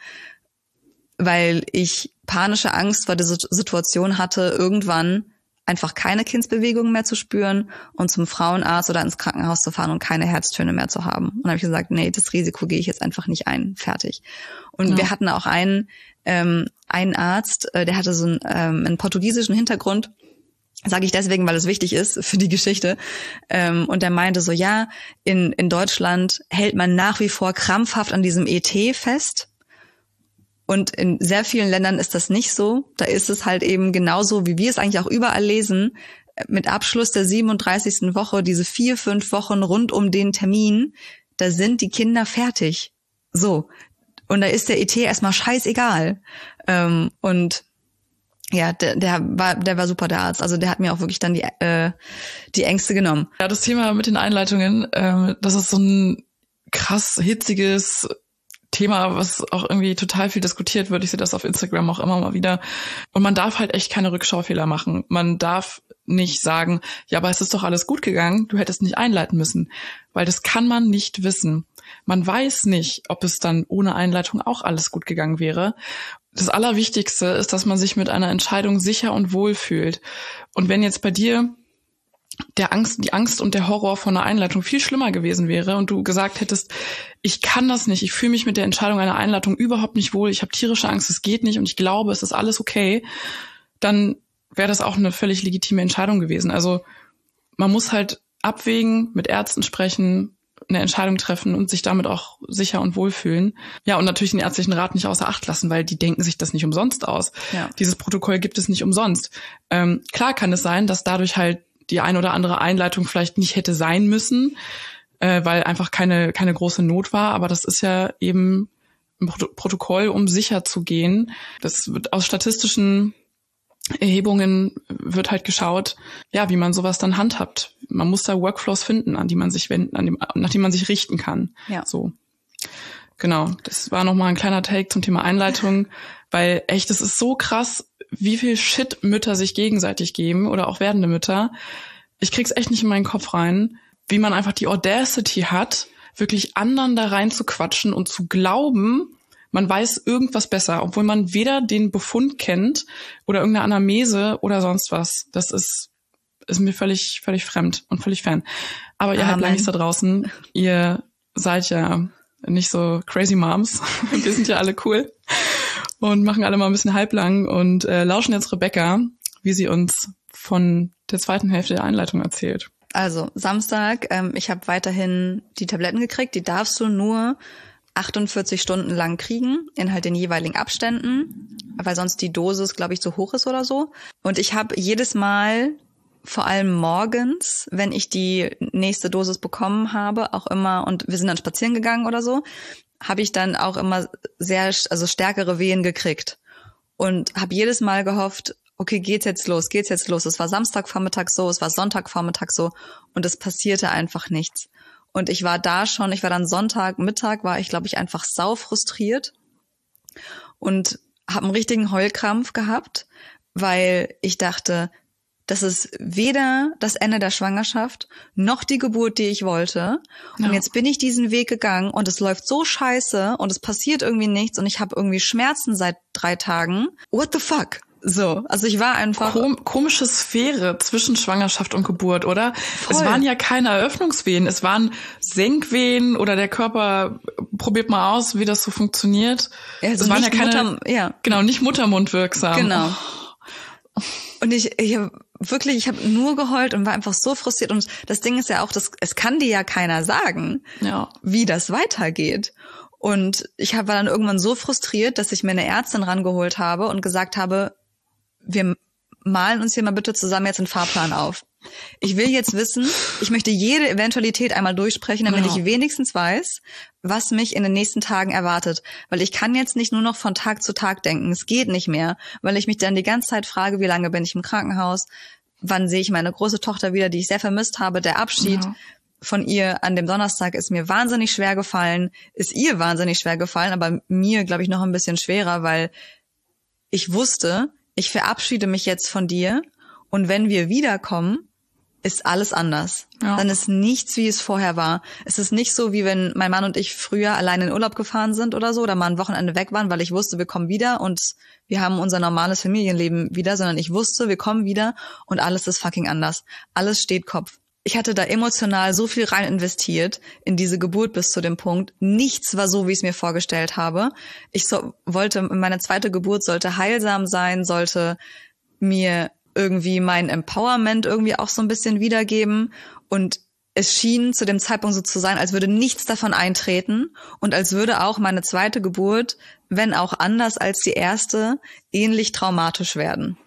weil ich panische Angst vor der Situation hatte, irgendwann einfach keine Kindsbewegungen mehr zu spüren und zum Frauenarzt oder ins Krankenhaus zu fahren und keine Herztöne mehr zu haben. Und dann habe ich gesagt, nee, das Risiko gehe ich jetzt einfach nicht ein, fertig. Und ja. Wir hatten auch einen, ähm, einen Arzt, äh, der hatte so einen, ähm, einen portugiesischen Hintergrund, sage ich deswegen, weil es wichtig ist für die Geschichte. Ähm, und der meinte so, ja, in, in Deutschland hält man nach wie vor krampfhaft an diesem E T fest. Und in sehr vielen Ländern ist das nicht so. Da ist es halt eben genauso, wie wir es eigentlich auch überall lesen, mit Abschluss der siebenunddreißigsten Woche, diese vier, fünf Wochen rund um den Termin, da sind die Kinder fertig. So. Und da ist der E T erstmal scheißegal. Ähm, und ja, der, der war, der war super, der Arzt. Also der hat mir auch wirklich dann die, äh, die Ängste genommen. Ja, das Thema mit den Einleitungen, ähm, das ist so ein krass hitziges Thema, was auch irgendwie total viel diskutiert wird. Ich sehe das auf Instagram auch immer mal wieder. Und man darf halt echt keine Rückschaufehler machen. Man darf nicht sagen, ja, aber es ist doch alles gut gegangen, du hättest nicht einleiten müssen. Weil das kann man nicht wissen. Man weiß nicht, ob es dann ohne Einleitung auch alles gut gegangen wäre. Das Allerwichtigste ist, dass man sich mit einer Entscheidung sicher und wohl fühlt. Und wenn jetzt bei dir der Angst, die Angst und der Horror von einer Einleitung viel schlimmer gewesen wäre und du gesagt hättest, ich kann das nicht, ich fühle mich mit der Entscheidung einer Einleitung überhaupt nicht wohl, ich habe tierische Angst, es geht nicht und ich glaube, es ist alles okay, dann wäre das auch eine völlig legitime Entscheidung gewesen. Also man muss halt abwägen, mit Ärzten sprechen, eine Entscheidung treffen und sich damit auch sicher und wohl fühlen. Ja, und natürlich den ärztlichen Rat nicht außer Acht lassen, weil die denken sich das nicht umsonst aus. Ja. Dieses Protokoll gibt es nicht umsonst. Ähm, klar kann es sein, dass dadurch halt die ein oder andere Einleitung vielleicht nicht hätte sein müssen, äh, weil einfach keine keine große Not war. Aber das ist ja eben ein Pro- Protokoll, um sicher zu gehen. Das wird aus statistischen Erhebungen wird halt geschaut, ja, wie man sowas dann handhabt. Man muss da Workflows finden, an die man sich wenden, an dem, nach die man sich richten kann. Ja. So. Genau. Das war nochmal ein kleiner Take zum Thema Einleitung, weil echt, es ist so krass, wie viel Shit Mütter sich gegenseitig geben oder auch werdende Mütter, ich krieg's echt nicht in meinen Kopf rein, wie man einfach die Audacity hat, wirklich anderen da rein zu quatschen und zu glauben, man weiß irgendwas besser, obwohl man weder den Befund kennt oder irgendeine Anamnese oder sonst was. Das ist, ist mir völlig, völlig fremd und völlig fern. Aber ihr halt Langies da draußen, ihr seid ja nicht so crazy Moms. Wir sind ja alle cool und machen alle mal ein bisschen halblang und äh, lauschen jetzt Rebecca, wie sie uns von der zweiten Hälfte der Einleitung erzählt. Also Samstag, ähm, ich habe weiterhin die Tabletten gekriegt. Die darfst du nur achtundvierzig Stunden lang kriegen, in halt den jeweiligen Abständen, weil sonst die Dosis, glaube ich, zu hoch ist oder so. Und ich habe jedes Mal, vor allem morgens, wenn ich die nächste Dosis bekommen habe, auch immer, und wir sind dann spazieren gegangen oder so, habe ich dann auch immer sehr, also stärkere Wehen gekriegt. Und habe jedes Mal gehofft, okay, geht's jetzt los, geht's jetzt los. Es war Samstagvormittag so, es war Sonntagvormittag so und es passierte einfach nichts. Und ich war da schon, ich war dann Sonntagmittag, war ich, glaube ich, einfach sau frustriert und habe einen richtigen Heulkrampf gehabt, weil ich dachte, das ist weder das Ende der Schwangerschaft noch die Geburt, die ich wollte. Und ja. Jetzt bin ich diesen Weg gegangen und es läuft so scheiße und es passiert irgendwie nichts und ich habe irgendwie Schmerzen seit drei Tagen. What the fuck? So, also ich war einfach... Kom- komische Sphäre zwischen Schwangerschaft und Geburt, oder? Voll. Es waren ja keine Eröffnungswehen, es waren Senkwehen oder der Körper probiert mal aus, wie das so funktioniert. Ja, also es waren nicht ja keine, Mutter, ja. Genau, nicht muttermundwirksam. Genau. Oh. Und ich, ich habe wirklich, ich habe nur geheult und war einfach so frustriert. Und das Ding ist ja auch, das, es kann dir ja keiner sagen, ja. wie das weitergeht. Und ich war dann irgendwann so frustriert, dass ich mir eine Ärztin rangeholt habe und gesagt habe, wir malen uns hier mal bitte zusammen jetzt einen Fahrplan auf. Ich will jetzt wissen, ich möchte jede Eventualität einmal durchsprechen, damit ja. ich wenigstens weiß, was mich in den nächsten Tagen erwartet. Weil ich kann jetzt nicht nur noch von Tag zu Tag denken. Es geht nicht mehr, weil ich mich dann die ganze Zeit frage, wie lange bin ich im Krankenhaus? Wann sehe ich meine große Tochter wieder, die ich sehr vermisst habe? Der Abschied ja. von ihr an dem Donnerstag ist mir wahnsinnig schwer gefallen, ist ihr wahnsinnig schwer gefallen, aber mir, glaube ich, noch ein bisschen schwerer, weil ich wusste, ich verabschiede mich jetzt von dir und wenn wir wiederkommen, ist alles anders. Ja. Dann ist nichts, wie es vorher war. Es ist nicht so, wie wenn mein Mann und ich früher allein in Urlaub gefahren sind oder so oder mal ein Wochenende weg waren, weil ich wusste, wir kommen wieder und wir haben unser normales Familienleben wieder, sondern ich wusste, wir kommen wieder und alles ist fucking anders. Alles steht Kopf. Ich hatte da emotional so viel rein investiert in diese Geburt bis zu dem Punkt. Nichts war so, wie ich es mir vorgestellt habe. Ich so, wollte, meine zweite Geburt sollte heilsam sein, sollte mir irgendwie mein Empowerment irgendwie auch so ein bisschen wiedergeben. Und es schien zu dem Zeitpunkt so zu sein, als würde nichts davon eintreten und als würde auch meine zweite Geburt, wenn auch anders als die erste, ähnlich traumatisch werden.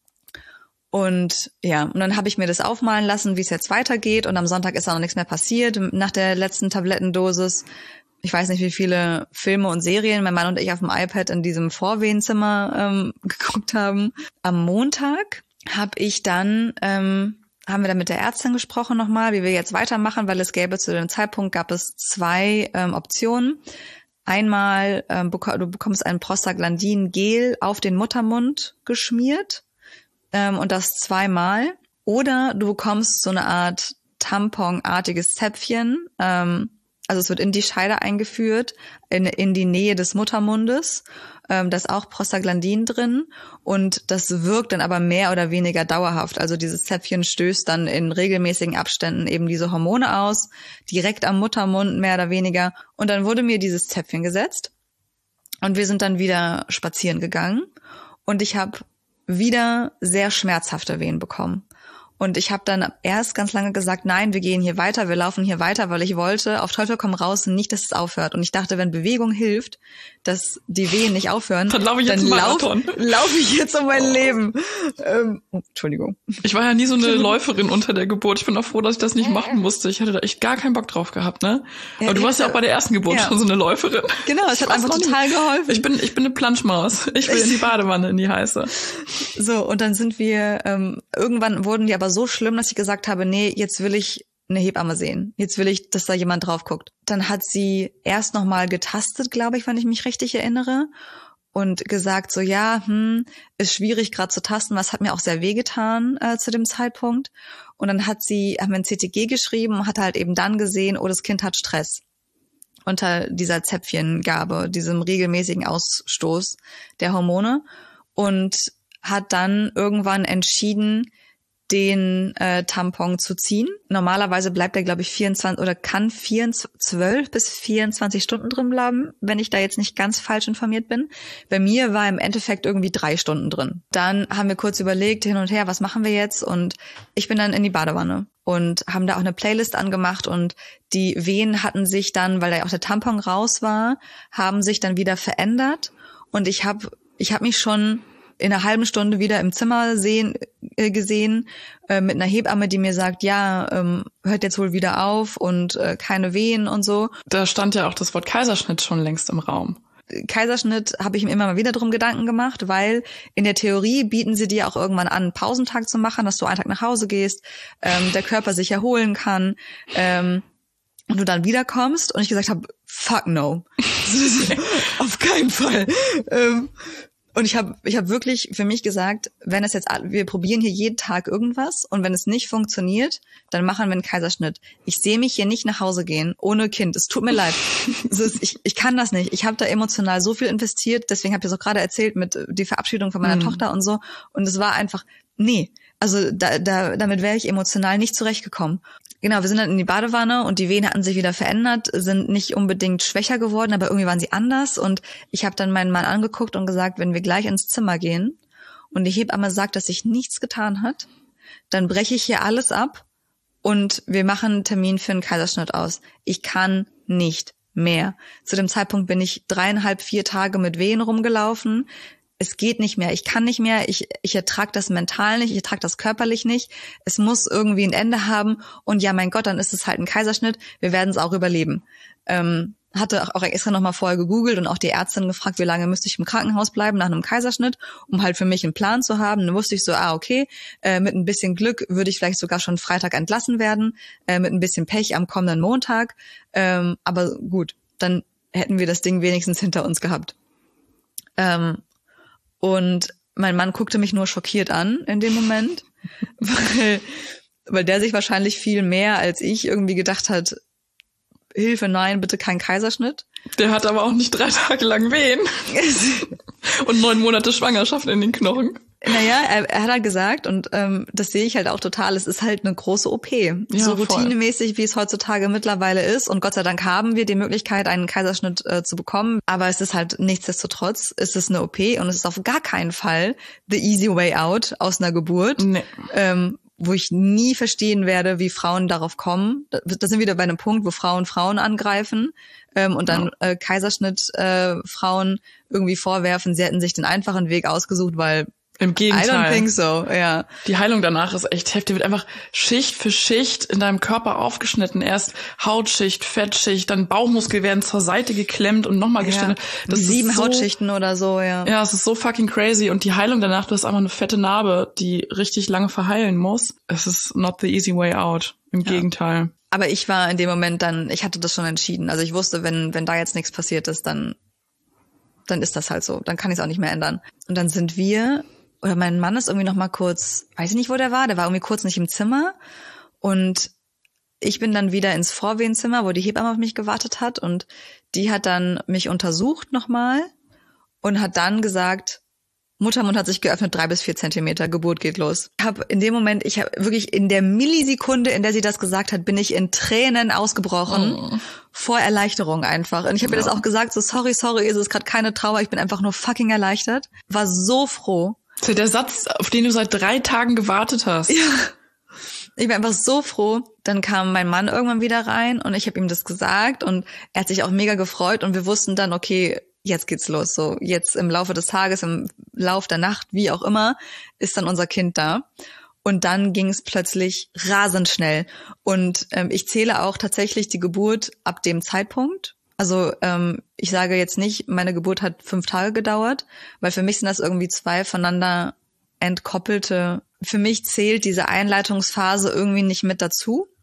Und ja, und dann habe ich mir das aufmalen lassen, wie es jetzt weitergeht. Und am Sonntag ist auch noch nichts mehr passiert. Nach der letzten Tablettendosis, ich weiß nicht, wie viele Filme und Serien mein Mann und ich auf dem iPad in diesem Vorwehenzimmer ähm, geguckt haben. Am Montag habe ich dann, ähm, haben wir dann mit der Ärztin gesprochen nochmal, wie wir jetzt weitermachen, weil es gäbe zu dem Zeitpunkt, gab es zwei ähm, Optionen. Einmal, ähm, bek- du bekommst ein Prostaglandin-Gel auf den Muttermund geschmiert. Ähm, und das zweimal. Oder du bekommst so eine Art Tamponartiges Zäpfchen. Ähm, also es wird in die Scheide eingeführt, in, in die Nähe des Muttermundes. Ähm, da ist auch Prostaglandin drin. Und das wirkt dann aber mehr oder weniger dauerhaft. Also dieses Zäpfchen stößt dann in regelmäßigen Abständen eben diese Hormone aus, direkt am Muttermund mehr oder weniger. Und dann wurde mir dieses Zäpfchen gesetzt. Und wir sind dann wieder spazieren gegangen. Und ich habe wieder sehr schmerzhafte Wehen bekommen. Und ich habe dann erst ganz lange gesagt, nein, wir gehen hier weiter, wir laufen hier weiter, weil ich wollte auf Teufel komm raus nicht, dass es aufhört. Und ich dachte, wenn Bewegung hilft, dass die Wehen nicht aufhören, dann laufe ich jetzt dann Marathon. Lauf, lauf ich jetzt um mein oh. Leben. Ähm, oh, Entschuldigung. Ich war ja nie so eine Läuferin unter der Geburt. Ich bin auch froh, dass ich das nicht machen musste. Ich hatte da echt gar keinen Bock drauf gehabt, ne? Ja, Aber du warst ja auch bei der ersten Geburt ja. schon so eine Läuferin. Genau, es hat einfach total geholfen. Ich bin, ich bin eine Planschmaus. Ich will in die Badewanne, in die heiße. So, und dann sind wir, ähm, irgendwann wurden die aber so schlimm, dass ich gesagt habe, nee, jetzt will ich eine Hebamme sehen. Jetzt will ich, dass da jemand drauf guckt. Dann hat sie erst nochmal getastet, glaube ich, wenn ich mich richtig erinnere. und gesagt so, ja, hm, ist schwierig gerade zu tasten, was hat mir auch sehr wehgetan äh, zu dem Zeitpunkt. Und dann hat sie, haben wir ein C T G geschrieben und hat halt eben dann gesehen, oh, das Kind hat Stress unter dieser Zäpfchengabe, diesem regelmäßigen Ausstoß der Hormone und hat dann irgendwann entschieden, den äh, Tampon zu ziehen. Normalerweise bleibt er, glaube ich, vierundzwanzig oder kann vierundzwanzig, zwölf bis vierundzwanzig Stunden drin bleiben, wenn ich da jetzt nicht ganz falsch informiert bin. Bei mir war im Endeffekt irgendwie drei Stunden drin. Dann haben wir kurz überlegt, hin und her, was machen wir jetzt? Und ich bin dann in die Badewanne und haben da auch eine Playlist angemacht und die Wehen hatten sich dann, weil da ja auch der Tampon raus war, haben sich dann wieder verändert und ich habe ich hab mich schon in einer halben Stunde wieder im Zimmer sehen, äh, gesehen, äh, mit einer Hebamme, die mir sagt, ja, ähm, hört jetzt wohl wieder auf und äh, keine Wehen und so. Da stand ja auch das Wort Kaiserschnitt schon längst im Raum. Kaiserschnitt habe ich mir immer mal wieder drum Gedanken gemacht, weil in der Theorie bieten sie dir auch irgendwann an, einen Pausentag zu machen, dass du einen Tag nach Hause gehst, ähm, der Körper sich erholen kann, ähm, und du dann wiederkommst und ich gesagt habe, fuck no. Auf keinen Fall. Ähm, Und ich habe ich hab wirklich für mich gesagt, wenn es jetzt, wir probieren hier jeden Tag irgendwas und wenn es nicht funktioniert, dann machen wir einen Kaiserschnitt. Ich sehe mich hier nicht nach Hause gehen, ohne Kind. Es tut mir leid. Es ist, ich, ich kann das nicht. Ich habe da emotional so viel investiert, deswegen habe ich es auch gerade erzählt mit die Verabschiedung von meiner mhm. Tochter und so. Und es war einfach, nee, also da, da, damit wäre ich emotional nicht zurechtgekommen. Genau, wir sind dann in die Badewanne und die Wehen hatten sich wieder verändert, sind nicht unbedingt schwächer geworden, aber irgendwie waren sie anders. Und ich habe dann meinen Mann angeguckt und gesagt, wenn wir gleich ins Zimmer gehen und die Hebamme sagt, dass sich nichts getan hat, dann breche ich hier alles ab und wir machen einen Termin für einen Kaiserschnitt aus. Ich kann nicht mehr. Zu dem Zeitpunkt bin ich dreieinhalb, vier Tage mit Wehen rumgelaufen. Es geht nicht mehr, ich kann nicht mehr, ich ich ertrage das mental nicht, ich ertrage das körperlich nicht. Es muss irgendwie ein Ende haben und ja, mein Gott, dann ist es halt ein Kaiserschnitt, wir werden es auch überleben. Ähm, hatte auch extra nochmal vorher gegoogelt und auch die Ärztin gefragt, wie lange müsste ich im Krankenhaus bleiben nach einem Kaiserschnitt, um halt für mich einen Plan zu haben. Dann wusste ich so, ah okay, äh, mit ein bisschen Glück würde ich vielleicht sogar schon Freitag entlassen werden, äh, mit ein bisschen Pech am kommenden Montag. Ähm, aber gut, dann hätten wir das Ding wenigstens hinter uns gehabt. Ähm, Und mein Mann guckte mich nur schockiert an in dem Moment, weil, weil der sich wahrscheinlich viel mehr als ich irgendwie gedacht hat, Hilfe, nein, bitte kein Kaiserschnitt. Der hat aber auch nicht drei Tage lang Wehen und neun Monate Schwangerschaft in den Knochen. Naja, er, er hat halt gesagt, und ähm, das sehe ich halt auch total, es ist halt eine große O P. Ja, so routinemäßig, wie es heutzutage mittlerweile ist. Und Gott sei Dank haben wir die Möglichkeit, einen Kaiserschnitt äh, zu bekommen. Aber es ist halt nichtsdestotrotz, es ist eine O P und es ist auf gar keinen Fall the easy way out aus einer Geburt. Nee. Ähm, wo ich nie verstehen werde, wie Frauen darauf kommen. Da, da sind wir wieder bei einem Punkt, wo Frauen Frauen angreifen ähm, und dann ja. äh, Kaiserschnitt äh, Frauen irgendwie vorwerfen, sie hätten sich den einfachen Weg ausgesucht, weil im Gegenteil. I don't think so, ja. Die Heilung danach ist echt heftig. Wird einfach Schicht für Schicht in deinem Körper aufgeschnitten. Erst Hautschicht, Fettschicht, dann Bauchmuskel werden zur Seite geklemmt und nochmal geschnitten. Ja, das sieben so, Hautschichten oder so, ja. Ja, es ist so fucking crazy. Und die Heilung danach, du hast einfach eine fette Narbe, die richtig lange verheilen muss. Es ist not the easy way out. Im ja. Gegenteil. Aber ich war in dem Moment dann, ich hatte das schon entschieden. Also ich wusste, wenn wenn da jetzt nichts passiert ist, dann dann ist das halt so. Dann kann ich es auch nicht mehr ändern. Und dann sind wir... Oder mein Mann ist irgendwie noch mal kurz, weiß ich nicht, wo der war, der war irgendwie kurz nicht im Zimmer und ich bin dann wieder ins Vorwehenzimmer, wo die Hebamme auf mich gewartet hat und die hat dann mich untersucht noch mal und hat dann gesagt, Muttermund hat sich geöffnet, drei bis vier Zentimeter, Geburt geht los. Ich habe in dem Moment, ich habe wirklich in der Millisekunde, in der sie das gesagt hat, bin ich in Tränen ausgebrochen, oh. vor Erleichterung einfach. Und ich habe ja. mir das auch gesagt, so sorry, sorry, es ist gerade keine Trauer, ich bin einfach nur fucking erleichtert. War so froh. Das ist der Satz, auf den du seit drei Tagen gewartet hast. Ja. Ich bin einfach so froh. Dann kam mein Mann irgendwann wieder rein und ich habe ihm das gesagt und er hat sich auch mega gefreut und wir wussten dann, okay, jetzt geht's los. So jetzt im Laufe des Tages, im Lauf der Nacht, wie auch immer, ist dann unser Kind da. Und dann ging es plötzlich rasend schnell. Und ähm, ich zähle auch tatsächlich die Geburt ab dem Zeitpunkt. Also ähm, ich sage jetzt nicht, meine Geburt hat fünf Tage gedauert, weil für mich sind das irgendwie zwei voneinander entkoppelte. Für mich zählt diese Einleitungsphase irgendwie nicht mit dazu.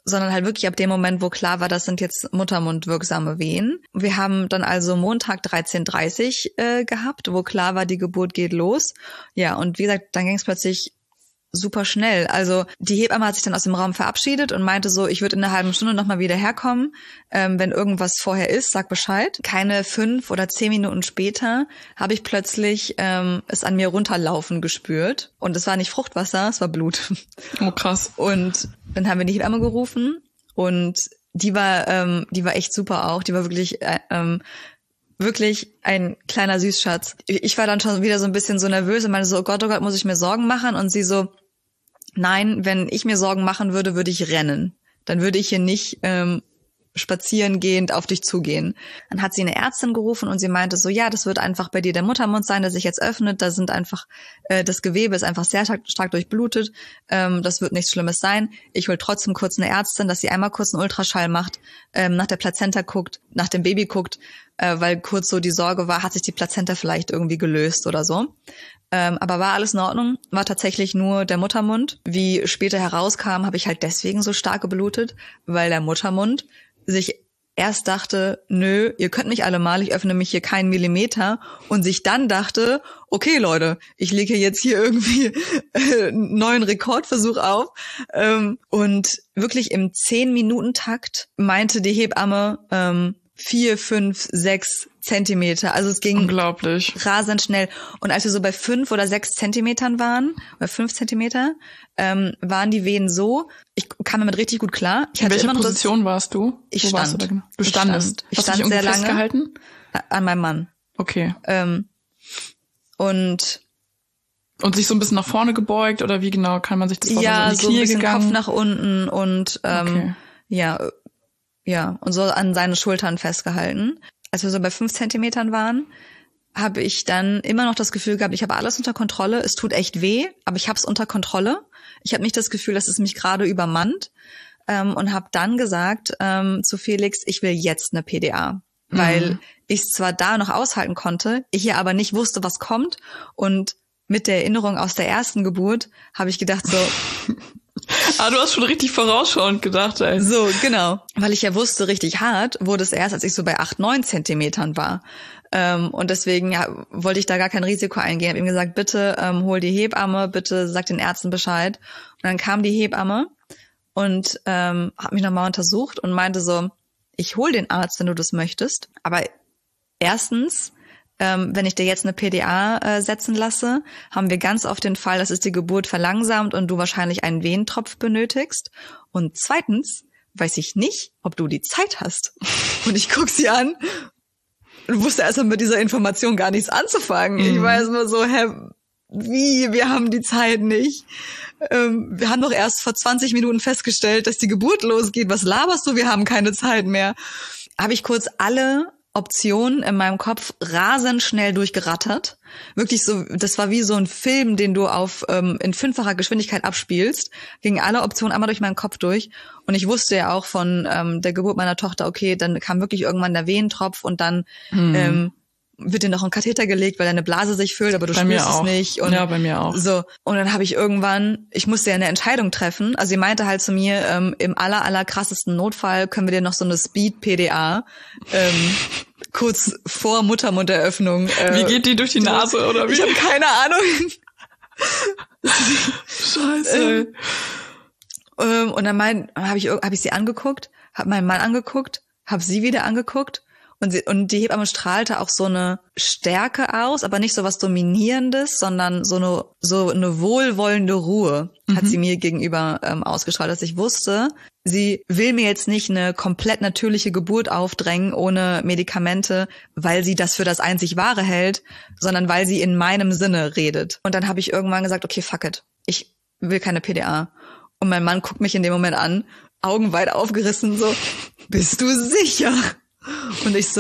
sondern halt wirklich ab dem Moment, wo klar war, das sind jetzt muttermundwirksame Wehen. Wir haben dann also Montag dreizehn Uhr dreißig äh, gehabt, wo klar war, die Geburt geht los. Ja, und wie gesagt, dann ging es plötzlich super schnell. Also die Hebamme hat sich dann aus dem Raum verabschiedet und meinte so, ich würde in einer halben Stunde nochmal wieder herkommen. Ähm, wenn irgendwas vorher ist, sag Bescheid. Keine fünf oder zehn Minuten später habe ich plötzlich ähm, es an mir runterlaufen gespürt. Und es war nicht Fruchtwasser, es war Blut. Oh, krass. Und dann haben wir die Hebamme gerufen und die war, ähm, die war echt super auch. Die war wirklich äh, ähm, wirklich ein kleiner Süßschatz. Ich war dann schon wieder so ein bisschen so nervös und meinte so, oh Gott, oh Gott, muss ich mir Sorgen machen? Und sie so, nein, wenn ich mir Sorgen machen würde, würde ich rennen. Dann würde ich hier nicht ähm, spazieren gehend auf dich zugehen. Dann hat sie eine Ärztin gerufen und sie meinte so, ja, das wird einfach bei dir der Muttermund sein, der sich jetzt öffnet. Da sind einfach, äh, das Gewebe ist einfach sehr stark, stark durchblutet. Ähm, das wird nichts Schlimmes sein. Ich hol trotzdem kurz eine Ärztin, dass sie einmal kurz einen Ultraschall macht, ähm, nach der Plazenta guckt, nach dem Baby guckt, äh, weil kurz so die Sorge war, hat sich die Plazenta vielleicht irgendwie gelöst oder so. Ähm, aber war alles in Ordnung, war tatsächlich nur der Muttermund. Wie später herauskam, habe ich halt deswegen so stark geblutet, weil der Muttermund sich erst dachte, nö, ihr könnt mich alle mal, ich öffne mich hier keinen Millimeter, und sich dann dachte, okay Leute, ich lege jetzt hier irgendwie äh, einen neuen Rekordversuch auf. Ähm, und wirklich im zehn-Minuten-Takt meinte die Hebamme, ähm, vier, fünf, sechs Zentimeter. Also es ging unglaublich rasend schnell. Und als wir so bei fünf oder sechs Zentimetern waren, oder fünf Zentimeter, ähm, waren die Wehen so, ich kam damit richtig gut klar. Ich In hatte welcher immer noch Position das, warst du? Ich Wo stand. Warst du da genau? Du ich standest. Stand. Ich Hast stand du dich sehr lange festgehalten? An meinem Mann. Okay. Ähm, und Und sich so ein bisschen nach vorne gebeugt, oder wie genau kann man sich das vorstellen? ja, so, so ein bisschen gegangen? Kopf nach unten und ähm, Okay. ja, ja, und so an seine Schultern festgehalten. Als wir so bei fünf Zentimetern waren, habe ich dann immer noch das Gefühl gehabt, ich habe alles unter Kontrolle. Es tut echt weh, aber ich habe es unter Kontrolle. Ich habe nicht das Gefühl, dass es mich gerade übermannt, ähm, und habe dann gesagt ähm, zu Felix, ich will jetzt eine P D A, weil Mhm. ich es zwar da noch aushalten konnte, ich hier aber nicht wusste, was kommt, und mit der Erinnerung aus der ersten Geburt habe ich gedacht so, Ah, du hast schon richtig vorausschauend gedacht, ey. so, genau. Weil ich ja wusste, richtig hart wurde es erst, als ich so bei acht, neun Zentimetern war. Ähm, und deswegen ja, wollte ich da gar kein Risiko eingehen. Ich habe ihm gesagt, bitte ähm, hol die Hebamme, bitte sag den Ärzten Bescheid. Und dann kam die Hebamme und ähm, hat mich nochmal untersucht und meinte so, ich hol den Arzt, wenn du das möchtest. Aber erstens, Ähm, wenn ich dir jetzt eine P D A äh, setzen lasse, haben wir ganz oft den Fall, dass es die Geburt verlangsamt und du wahrscheinlich einen Wehentropf benötigst. Und zweitens weiß ich nicht, ob du die Zeit hast. Und ich guck sie an und wusste erstmal mit dieser Information gar nichts anzufangen. Mhm. Ich war erstmal so, hä, wie, wir haben die Zeit nicht. Ähm, wir haben doch erst vor zwanzig Minuten festgestellt, dass die Geburt losgeht. Was laberst du? Wir haben keine Zeit mehr. Habe ich kurz alle Optionen in meinem Kopf rasend schnell durchgerattert. Wirklich so, das war wie so ein Film, den du auf ähm, in fünffacher Geschwindigkeit abspielst. Gingen alle Optionen einmal durch meinen Kopf durch. Und ich wusste ja auch von ähm, der Geburt meiner Tochter, okay, dann kam wirklich irgendwann der Wehentropf und dann hm. ähm, wird dir noch ein Katheter gelegt, weil deine Blase sich füllt, aber du spürst es nicht. Und ja, bei mir auch. So. Und dann habe ich irgendwann, ich musste ja eine Entscheidung treffen. Also sie meinte halt zu mir, ähm, im aller, aller krassesten Notfall können wir dir noch so eine Speed-P D A ähm, kurz vor Muttermunderöffnung. Äh, wie geht die durch die Nase, oder wie? Ich habe keine Ahnung. Scheiße. Ähm, und dann mein, habe ich, hab ich sie angeguckt, habe meinen Mann angeguckt, habe sie wieder angeguckt. Und, sie, und die Hebamme strahlte auch so eine Stärke aus, aber nicht so was Dominierendes, sondern so eine so eine wohlwollende Ruhe mhm. hat sie mir gegenüber ähm, ausgestrahlt, dass ich wusste, sie will mir jetzt nicht eine komplett natürliche Geburt aufdrängen ohne Medikamente, weil sie das für das einzig Wahre hält, sondern weil sie in meinem Sinne redet. Und dann habe ich irgendwann gesagt, okay, fuck it, ich will keine P D A. Und mein Mann guckt mich in dem Moment an, Augen weit aufgerissen, so, bist du sicher? Und ich so,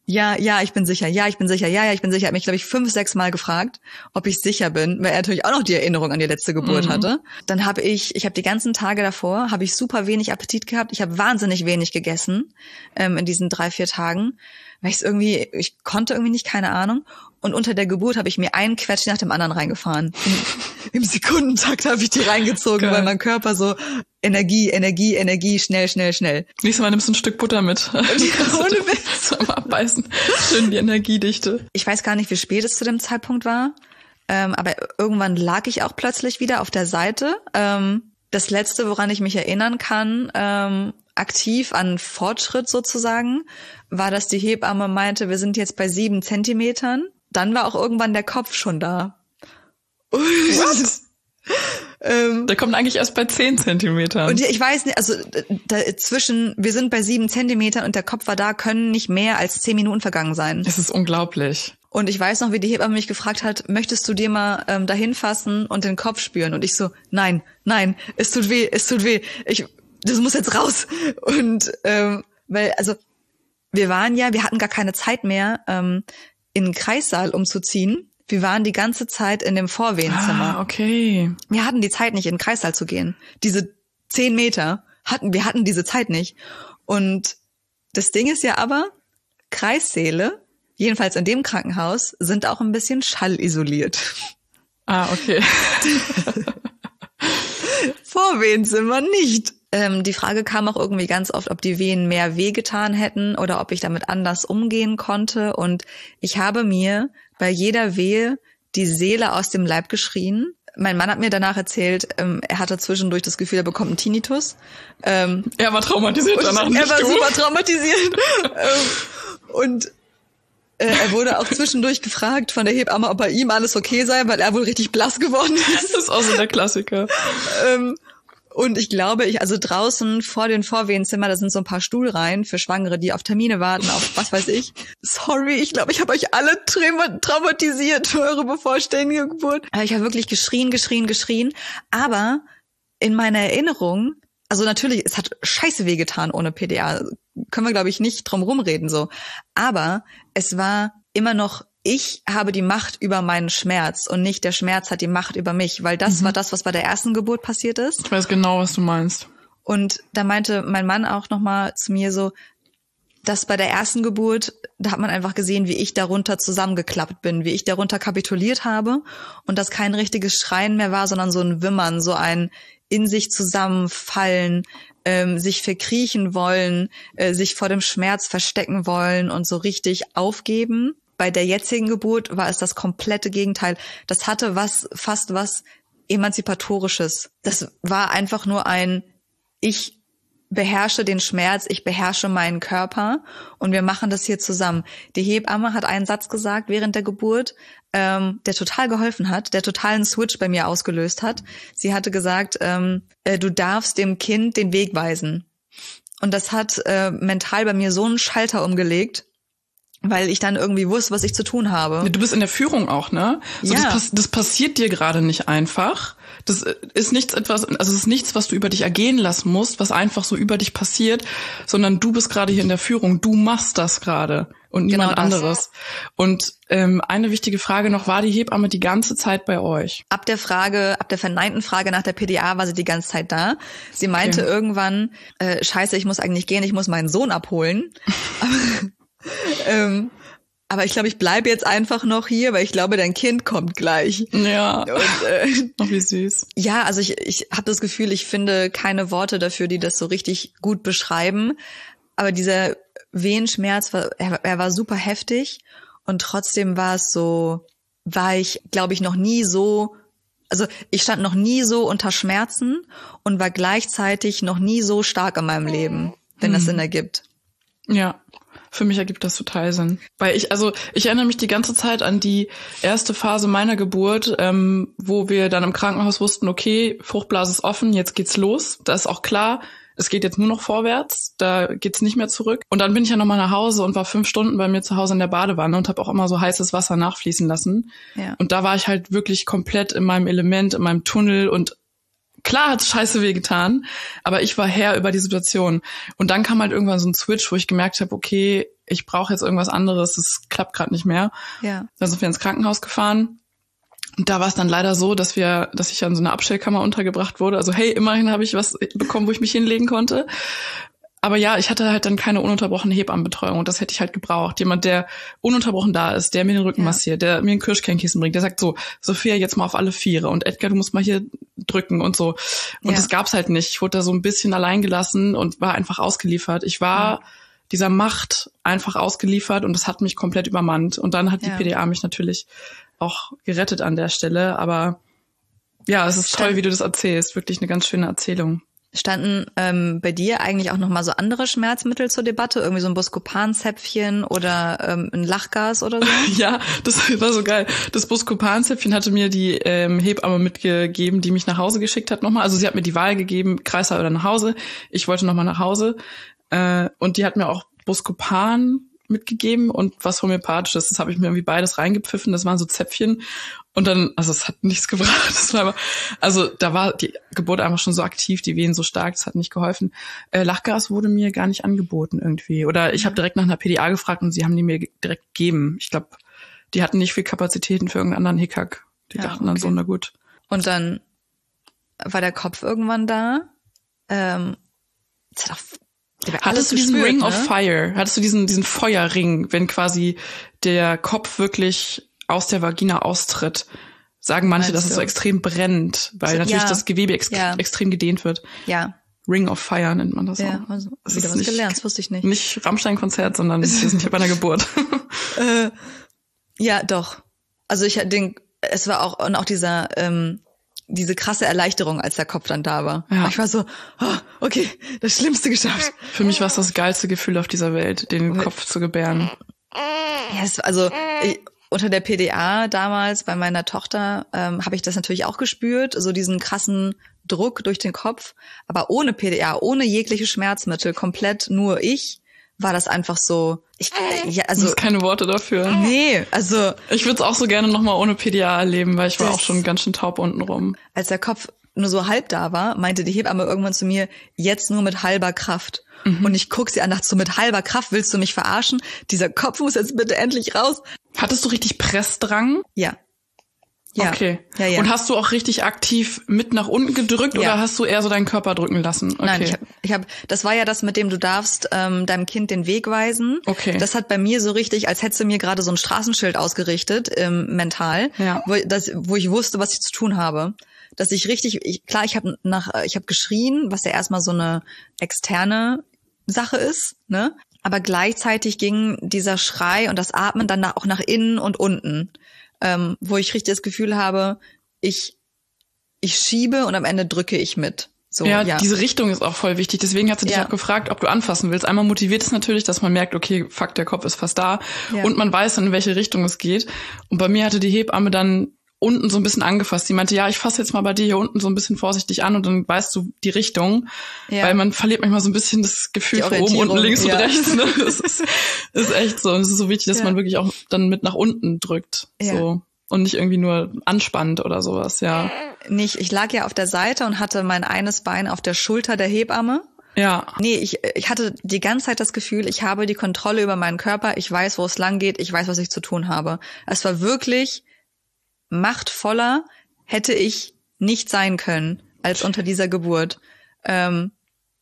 Ja, ja, ich bin sicher, ja, ich bin sicher, ja, ja, ich bin sicher. Er hat mich, glaube ich, fünf, sechs Mal gefragt, ob ich sicher bin, weil er natürlich auch noch die Erinnerung an die letzte Geburt mhm. hatte. Dann habe ich, ich habe die ganzen Tage davor, habe ich super wenig Appetit gehabt. Ich habe wahnsinnig wenig gegessen ähm, in diesen drei, vier Tagen, weil ich es irgendwie, ich konnte irgendwie nicht, keine Ahnung. Und unter der Geburt habe ich mir einen Quetsch nach dem anderen reingefahren. Im, im Sekundentakt habe ich die reingezogen, Geil. Weil mein Körper so Energie, Energie, Energie, schnell, schnell, schnell. Nächstes Mal nimmst du ein Stück Butter mit. Ja, ohne Witz. Mal abbeißen. Schön die Energiedichte. Ich weiß gar nicht, wie spät es zu dem Zeitpunkt war. Ähm, aber irgendwann lag ich auch plötzlich wieder auf der Seite. Ähm, das Letzte, woran ich mich erinnern kann, ähm, aktiv an Fortschritt sozusagen, war, dass die Hebamme meinte, wir sind jetzt bei sieben Zentimetern. Dann war auch irgendwann der Kopf schon da. What? ähm, der kommt eigentlich erst bei zehn Zentimetern. Und ich weiß nicht, also dazwischen, wir sind bei sieben Zentimetern und der Kopf war da, können nicht mehr als zehn Minuten vergangen sein. Das ist unglaublich. Und ich weiß noch, wie die Hebamme mich gefragt hat, möchtest du dir mal ähm, dahin fassen und den Kopf spüren? Und ich so, nein, nein, es tut weh, es tut weh. Ich, das muss jetzt raus. Und ähm, weil, also wir waren ja, wir hatten gar keine Zeit mehr, ähm, in den Kreissaal umzuziehen. Wir waren die ganze Zeit in dem Vorwehenzimmer. Ah, okay. Wir hatten die Zeit nicht, in den Kreissaal zu gehen. Diese zehn Meter hatten, wir hatten diese Zeit nicht. Und das Ding ist ja aber, Kreissäle, jedenfalls in dem Krankenhaus, sind auch ein bisschen schallisoliert. Ah, okay. Vorwehenzimmer nicht. Ähm, die Frage kam auch irgendwie ganz oft, ob die Wehen mehr wehgetan hätten oder ob ich damit anders umgehen konnte. Und ich habe mir bei jeder Wehe die Seele aus dem Leib geschrien. Mein Mann hat mir danach erzählt, ähm, er hatte zwischendurch das Gefühl, er bekommt einen Tinnitus. Ähm, er war traumatisiert danach nicht. Er war du. super traumatisiert. ähm, und äh, er wurde auch zwischendurch gefragt von der Hebamme, ob bei ihm alles okay sei, weil er wohl richtig blass geworden ist. Das ist auch so der Klassiker. ähm, Und ich glaube, ich, also draußen vor den Vorwehenzimmer, da sind so ein paar Stuhlreihen für Schwangere, die auf Termine warten, auf was weiß ich. Sorry, ich glaube, ich habe euch alle tra- traumatisiert für eure bevorstehende Geburt. Ich habe wirklich geschrien, geschrien, geschrien. Aber in meiner Erinnerung, also natürlich, es hat scheiße wehgetan ohne P D A. Können wir, glaube ich, nicht drum rumreden so. Aber es war immer noch, ich habe die Macht über meinen Schmerz und nicht der Schmerz hat die Macht über mich, weil das mhm. war das, was bei der ersten Geburt passiert ist. Ich weiß genau, was du meinst. Und da meinte mein Mann auch nochmal zu mir so, dass bei der ersten Geburt, da hat man einfach gesehen, wie ich darunter zusammengeklappt bin, wie ich darunter kapituliert habe und dass kein richtiges Schreien mehr war, sondern so ein Wimmern, so ein in sich zusammenfallen, ähm, sich verkriechen wollen, äh, sich vor dem Schmerz verstecken wollen und so richtig aufgeben. Bei der jetzigen Geburt war es das komplette Gegenteil. Das hatte was, fast was Emanzipatorisches. Das war einfach nur ein, ich beherrsche den Schmerz, ich beherrsche meinen Körper und wir machen das hier zusammen. Die Hebamme hat einen Satz gesagt während der Geburt, ähm, der total geholfen hat, der totalen Switch bei mir ausgelöst hat. Sie hatte gesagt, ähm, äh, du darfst dem Kind den Weg weisen. Und das hat äh, mental bei mir so einen Schalter umgelegt, weil ich dann irgendwie wusste, was ich zu tun habe. Du bist in der Führung auch, ne? So, ja. das, pass- das passiert dir gerade nicht einfach. Das ist nichts etwas, also es ist nichts, was du über dich ergehen lassen musst, was einfach so über dich passiert, sondern du bist gerade hier in der Führung. Du machst das gerade und niemand Genau das. anderes. Und ähm, eine wichtige Frage noch, war die Hebamme die ganze Zeit bei euch? Ab der Frage, ab der verneinten Frage nach der P D A war sie die ganze Zeit da. Sie meinte Okay. irgendwann, äh, scheiße, ich muss eigentlich gehen, ich muss meinen Sohn abholen. ähm, aber ich glaube, ich bleibe jetzt einfach noch hier, weil ich glaube, dein Kind kommt gleich. Ja. Und, äh, Oh, wie süß. ja, also ich, ich habe das Gefühl, ich finde keine Worte dafür, die das so richtig gut beschreiben. Aber dieser Wehenschmerz, war, er, er war super heftig und trotzdem war es so, war ich, glaube ich, noch nie so, also ich stand noch nie so unter Schmerzen und war gleichzeitig noch nie so stark in meinem Leben, wenn das Sinn ergibt. Ja. Für mich ergibt das total Sinn. Weil ich, also ich erinnere mich die ganze Zeit an die erste Phase meiner Geburt, ähm, wo wir dann im Krankenhaus wussten, okay, Fruchtblase ist offen, jetzt geht's los. Da ist auch klar, es geht jetzt nur noch vorwärts, da geht's nicht mehr zurück. Und dann bin ich ja nochmal nach Hause und war fünf Stunden bei mir zu Hause in der Badewanne und habe auch immer so heißes Wasser nachfließen lassen. Ja. Und da war ich halt wirklich komplett in meinem Element, in meinem Tunnel und klar hat's scheiße wehgetan, aber ich war Herr über die Situation. Und dann kam halt irgendwann so ein Switch, wo ich gemerkt habe, okay, ich brauche jetzt irgendwas anderes, es klappt gerade nicht mehr. Ja. Dann sind wir ins Krankenhaus gefahren. Und da war es dann leider so, dass wir, dass ich an so einer Abstellkammer untergebracht wurde. Also hey, immerhin habe ich was bekommen, wo ich mich hinlegen konnte. Aber ja, ich hatte halt dann keine ununterbrochene Hebammenbetreuung und das hätte ich halt gebraucht. Jemand, der ununterbrochen da ist, der mir den Rücken ja. massiert, der mir ein Kirschkernkissen bringt, der sagt so, Sophia, jetzt mal auf alle Viere und Edgar, du musst mal hier drücken und so. Und ja. das gab's halt nicht. Ich wurde da so ein bisschen allein gelassen und war einfach ausgeliefert. Ich war ja. dieser Macht einfach ausgeliefert und das hat mich komplett übermannt. Und dann hat die ja. P D A mich natürlich auch gerettet an der Stelle. Aber ja, es ist Stand- toll, wie du das erzählst. Wirklich eine ganz schöne Erzählung. Standen ähm, bei dir eigentlich auch noch mal so andere Schmerzmittel zur Debatte? Irgendwie so ein Buscopan-Zäpfchen oder ähm, ein Lachgas oder so? Ja, das war so geil. Das Buscopan-Zäpfchen hatte mir die ähm, Hebamme mitgegeben, die mich nach Hause geschickt hat nochmal. Also sie hat mir die Wahl gegeben, Kreißsaal oder nach Hause. Ich wollte nochmal nach Hause. Äh, und die hat mir auch Buscopan mitgegeben und was Homöopathisches. Das habe ich mir irgendwie beides reingepfiffen. Das waren so Zäpfchen. Und dann, also es hat nichts gebracht. Das war aber, also da war die Geburt einfach schon so aktiv, die Wehen so stark, das hat nicht geholfen. Äh, Lachgas wurde mir gar nicht angeboten irgendwie. Oder ich habe direkt nach einer P D A gefragt und sie haben die mir direkt gegeben. Ich glaube, die hatten nicht viel Kapazitäten für irgendeinen anderen Hickhack. Die ja, dachten okay. dann so, na gut. Und dann war der Kopf irgendwann da. Ähm, das hat auch Hattest du diesen gespürt, Ring ne? of Fire? Hattest du diesen diesen Feuerring, wenn quasi der Kopf wirklich aus der Vagina austritt? Sagen manche, dass es so extrem brennt, weil so, natürlich ja. das Gewebe ex- ja. extrem gedehnt wird. Ja. Ring of Fire nennt man das ja, auch. Also, das wieder ist was nicht, gelernt, das wusste ich nicht. Nicht Rammstein-Konzert, sondern wir sind hier bei einer Geburt. äh, ja, doch. Also ich den, es war auch, und auch dieser, ähm, diese krasse Erleichterung, als der Kopf dann da war. Ja. Ich war so, oh, okay, das Schlimmste geschafft. Für mich war es das geilste Gefühl auf dieser Welt, den Aber, Kopf zu gebären. Ja, es, also ich, unter der P D A damals bei meiner Tochter ähm, habe ich das natürlich auch gespürt, so diesen krassen Druck durch den Kopf. Aber ohne P D A, ohne jegliche Schmerzmittel, komplett nur ich, war das einfach so. Ich, ja, also das keine Worte dafür. Nee, also ich würde es auch so gerne nochmal ohne P D A erleben, weil ich war auch schon ganz schön taub unten rum. Als der Kopf nur so halb da war, meinte die Hebamme irgendwann zu mir, jetzt nur mit halber Kraft. Mhm. Und ich guck sie an, dachte so, mit halber Kraft willst du mich verarschen? Dieser Kopf muss jetzt bitte endlich raus. Hattest du richtig Pressdrang? Ja. Ja. Okay. Ja, ja. Und hast du auch richtig aktiv mit nach unten gedrückt ja. oder hast du eher so deinen Körper drücken lassen? Okay. Nein, ich habe, ich hab, das war ja das, mit dem du darfst ähm, deinem Kind den Weg weisen. Okay. Das hat bei mir so richtig, als hätte sie mir gerade so ein Straßenschild ausgerichtet, ähm, mental, ja. wo, das, wo ich wusste, was ich zu tun habe. Dass ich richtig, ich, klar, ich habe nach, ich habe geschrien, was ja erstmal so eine externe Sache ist, ne? Aber gleichzeitig ging dieser Schrei und das Atmen dann auch nach innen und unten. Ähm, wo ich richtig das Gefühl habe, ich ich schiebe und am Ende drücke ich mit. So, ja, ja, diese Richtung ist auch voll wichtig. Deswegen hat sie dich ja. auch gefragt, ob du anfassen willst. Einmal motiviert es natürlich, dass man merkt, okay, fuck, der Kopf ist fast da. Ja. Und man weiß dann, in welche Richtung es geht. Und bei mir hatte die Hebamme dann unten so ein bisschen angefasst. Die meinte, ja, ich fasse jetzt mal bei dir hier unten so ein bisschen vorsichtig an und dann weißt du die Richtung. Ja. Weil man verliert manchmal so ein bisschen das Gefühl für oben, unten, links ja. und rechts. Ne? Das ist, ist echt so. Und es ist so wichtig, dass ja. man wirklich auch dann mit nach unten drückt. Ja. So. Und nicht irgendwie nur anspannt oder sowas, ja. Nicht, ich lag ja auf der Seite und hatte mein eines Bein auf der Schulter der Hebamme. Ja. Nee, ich, ich hatte die ganze Zeit das Gefühl, ich habe die Kontrolle über meinen Körper, ich weiß, wo es lang geht, ich weiß, was ich zu tun habe. Es war wirklich machtvoller, hätte ich nicht sein können, als unter dieser Geburt. Ähm,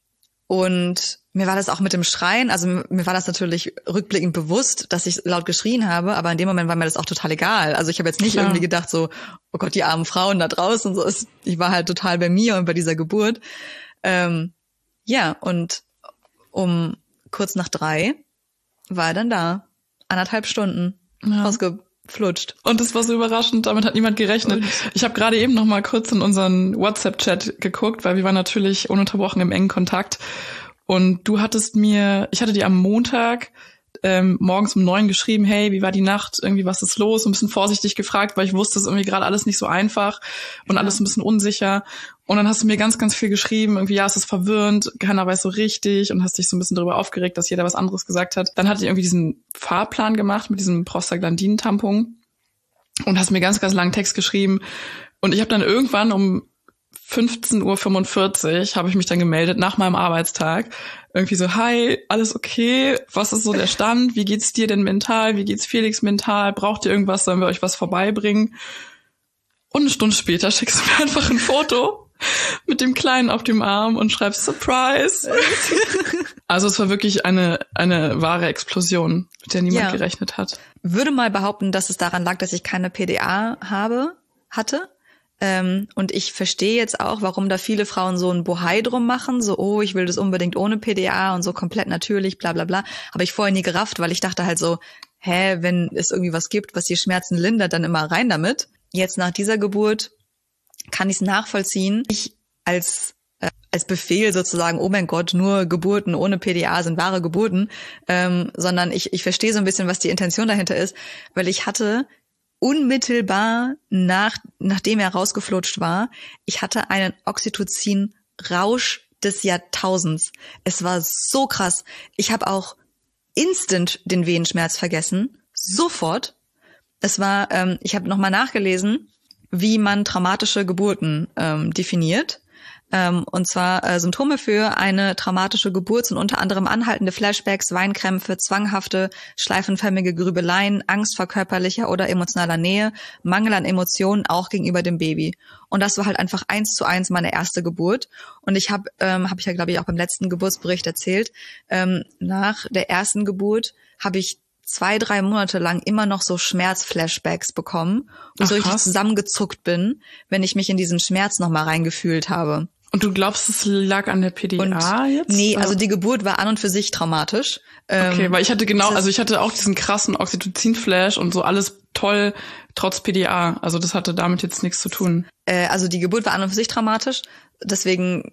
und mir war das auch mit dem Schreien, also mir war das natürlich rückblickend bewusst, dass ich laut geschrien habe, aber in dem Moment war mir das auch total egal. Also ich habe jetzt nicht Klar. irgendwie gedacht so, oh Gott, die armen Frauen da draußen. So, ich war halt total bei mir und bei dieser Geburt. Ähm, ja, und um kurz nach drei war er dann da. Anderthalb Stunden ja. ausgeflutscht. Und es war so überraschend, damit hat niemand gerechnet. Und ich habe gerade eben noch mal kurz in unseren WhatsApp-Chat geguckt, weil wir waren natürlich ununterbrochen im engen Kontakt. Und du hattest mir, ich hatte dir am Montag ähm, morgens um neun geschrieben, hey, wie war die Nacht? Irgendwie, was ist los? Ein bisschen vorsichtig gefragt, weil ich wusste, es ist irgendwie gerade alles nicht so einfach und ja. alles ein bisschen unsicher. Und dann hast du mir ganz, ganz viel geschrieben, irgendwie, ja, es ist verwirrend, keiner weiß so richtig und hast dich so ein bisschen darüber aufgeregt, dass jeder was anderes gesagt hat. Dann hatte ich irgendwie diesen Fahrplan gemacht mit diesem Prostaglandin-Tampon und hast mir ganz, ganz langen Text geschrieben. Und ich habe dann irgendwann um fünfzehn Uhr fünfundvierzig habe ich mich dann gemeldet nach meinem Arbeitstag. Irgendwie so, hi, alles okay? Was ist so der Stand? Wie geht's dir denn mental? Wie geht's Felix mental? Braucht ihr irgendwas? Sollen wir euch was vorbeibringen? Und eine Stunde später schickst du mir einfach ein Foto mit dem Kleinen auf dem Arm und schreibst Surprise. Also es war wirklich eine eine wahre Explosion, mit der niemand ja. gerechnet hat. Würde mal behaupten, dass es daran lag, dass ich keine P D A habe, hatte. Ähm, und ich verstehe jetzt auch, warum da viele Frauen so ein Bohai drum machen, so, oh, ich will das unbedingt ohne P D A und so komplett natürlich, bla bla bla. Habe ich vorher nie gerafft, weil ich dachte halt so, hä, wenn es irgendwie was gibt, was die Schmerzen lindert, dann immer rein damit. Jetzt nach dieser Geburt kann ich es nachvollziehen. Ich als äh, als Befehl sozusagen, oh mein Gott, nur Geburten ohne P D A sind wahre Geburten, ähm, sondern ich ich verstehe so ein bisschen, was die Intention dahinter ist, weil ich hatte unmittelbar nach, nachdem er rausgeflutscht war, ich hatte einen Oxytocin-Rausch des Jahrtausends. Es war so krass. Ich habe auch instant den Wehenschmerz vergessen. Sofort. Es war, ähm, ich habe nochmal nachgelesen, wie man traumatische Geburten ähm, definiert. Ähm, und zwar äh, Symptome für eine traumatische Geburt sind unter anderem anhaltende Flashbacks, Weinkrämpfe, zwanghafte, schleifenförmige Grübeleien, Angst vor körperlicher oder emotionaler Nähe, Mangel an Emotionen auch gegenüber dem Baby. Und das war halt einfach eins zu eins meine erste Geburt. Und ich habe, ähm, habe ich ja glaube ich auch beim letzten Geburtsbericht erzählt, ähm, nach der ersten Geburt habe ich zwei, drei Monate lang immer noch so Schmerzflashbacks bekommen und Ach, so richtig krass. zusammengezuckt bin, wenn ich mich in diesen Schmerz nochmal reingefühlt habe. Und du glaubst, es lag an der P D A und, jetzt? Nee, also die Geburt war an und für sich traumatisch. Okay, ähm, weil ich hatte genau, also ich hatte auch diesen krassen Oxytocin-Flash und so alles toll, trotz P D A. Also das hatte damit jetzt nichts zu tun. Äh, also die Geburt war an und für sich traumatisch, deswegen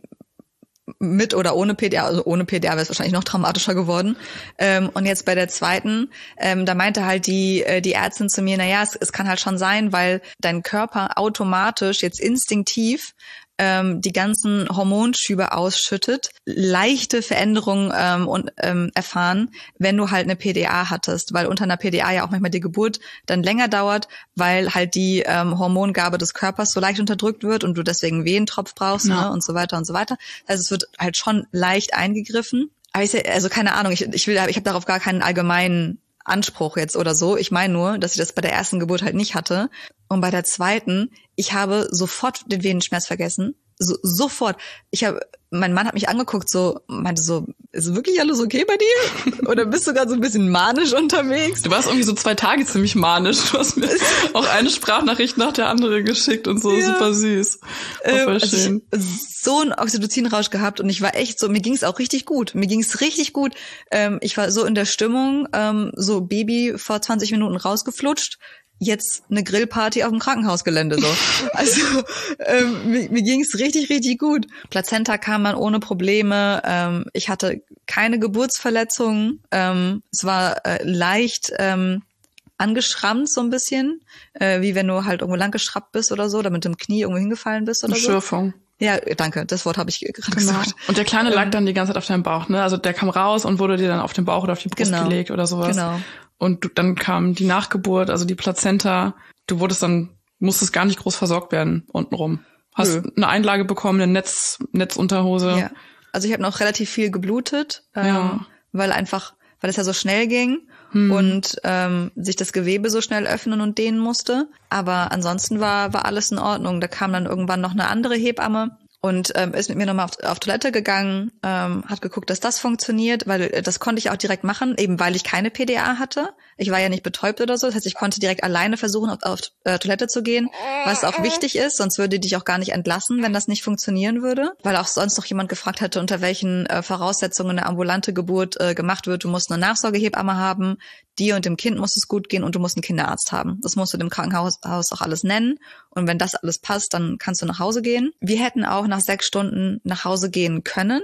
mit oder ohne P D A, also ohne P D A wäre es wahrscheinlich noch traumatischer geworden. Ähm, und jetzt bei der zweiten, ähm, da meinte halt die äh, die Ärztin zu mir, naja, es, es kann halt schon sein, weil dein Körper automatisch jetzt instinktiv ähm, die ganzen Hormonschübe ausschüttet, leichte Veränderungen ähm, und ähm, erfahren, wenn du halt eine P D A hattest, weil unter einer P D A ja auch manchmal die Geburt dann länger dauert, weil halt die ähm, Hormongabe des Körpers so leicht unterdrückt wird und du deswegen Wehentropf brauchst, ja. ne, und so weiter und so weiter. Also es wird halt schon leicht eingegriffen. Aber ich, also keine Ahnung, ich, ich will, ich habe darauf gar keinen allgemeinen Anspruch jetzt oder so. Ich meine nur, dass ich das bei der ersten Geburt halt nicht hatte. Und bei der zweiten, ich habe sofort den Wehenschmerz vergessen. So, sofort. Ich habe, mein Mann hat mich angeguckt, so, meinte so, ist wirklich alles okay bei dir? Oder bist du gerade so ein bisschen manisch unterwegs? Du warst irgendwie so zwei Tage ziemlich manisch. Du hast mir auch eine Sprachnachricht nach der anderen geschickt und so, ja. Super süß. Ähm, also schön. Ich, so einen Oxytocin-Rausch gehabt und ich war echt so, mir ging es auch richtig gut. Mir ging es richtig gut. Ähm, ich war so in der Stimmung, ähm, so Baby vor zwanzig Minuten rausgeflutscht. Jetzt eine Grillparty auf dem Krankenhausgelände so. Also ähm, mir, mir ging es richtig, richtig gut. Plazenta kam dann ohne Probleme. Ähm, ich hatte keine Geburtsverletzungen. Ähm, es war äh, leicht ähm, angeschrammt so ein bisschen, äh, wie wenn du halt irgendwo lang geschraubt bist oder so, oder mit dem Knie irgendwo hingefallen bist oder eine so. Schürfung. Ja, danke. Das Wort habe ich gerade genau. gesagt. Und der Kleine lag dann die ganze Zeit auf deinem Bauch, ne? Also der kam raus und wurde dir dann auf den Bauch oder auf die Brust genau. gelegt oder sowas. Genau. Und du, dann kam die Nachgeburt, also die Plazenta. Du wurdest dann, musstest gar nicht groß versorgt werden untenrum. Hast Nö. eine Einlage bekommen, eine Netz, Netzunterhose. Ja. Also ich habe noch relativ viel geblutet, ähm, ja. weil einfach, weil es ja so schnell ging hm. und ähm, sich das Gewebe so schnell öffnen und dehnen musste. Aber ansonsten war war alles in Ordnung. Da kam dann irgendwann noch eine andere Hebamme und ähm, ist mit mir nochmal auf, auf Toilette gegangen, ähm, hat geguckt, dass das funktioniert, weil äh, das konnte ich auch direkt machen, eben weil ich keine P D A hatte. Ich war ja nicht betäubt oder so, das heißt, ich konnte direkt alleine versuchen, auf, auf äh, Toilette zu gehen, was auch wichtig ist, sonst würde die dich auch gar nicht entlassen, wenn das nicht funktionieren würde, weil auch sonst noch jemand gefragt hatte, unter welchen äh, Voraussetzungen eine ambulante Geburt äh, gemacht wird. Du musst eine Nachsorgehebamme haben, dir und dem Kind muss es gut gehen und du musst einen Kinderarzt haben. Das musst du dem Krankenhaus Haus auch alles nennen und wenn das alles passt, dann kannst du nach Hause gehen. Wir hätten auch nach sechs Stunden nach Hause gehen können.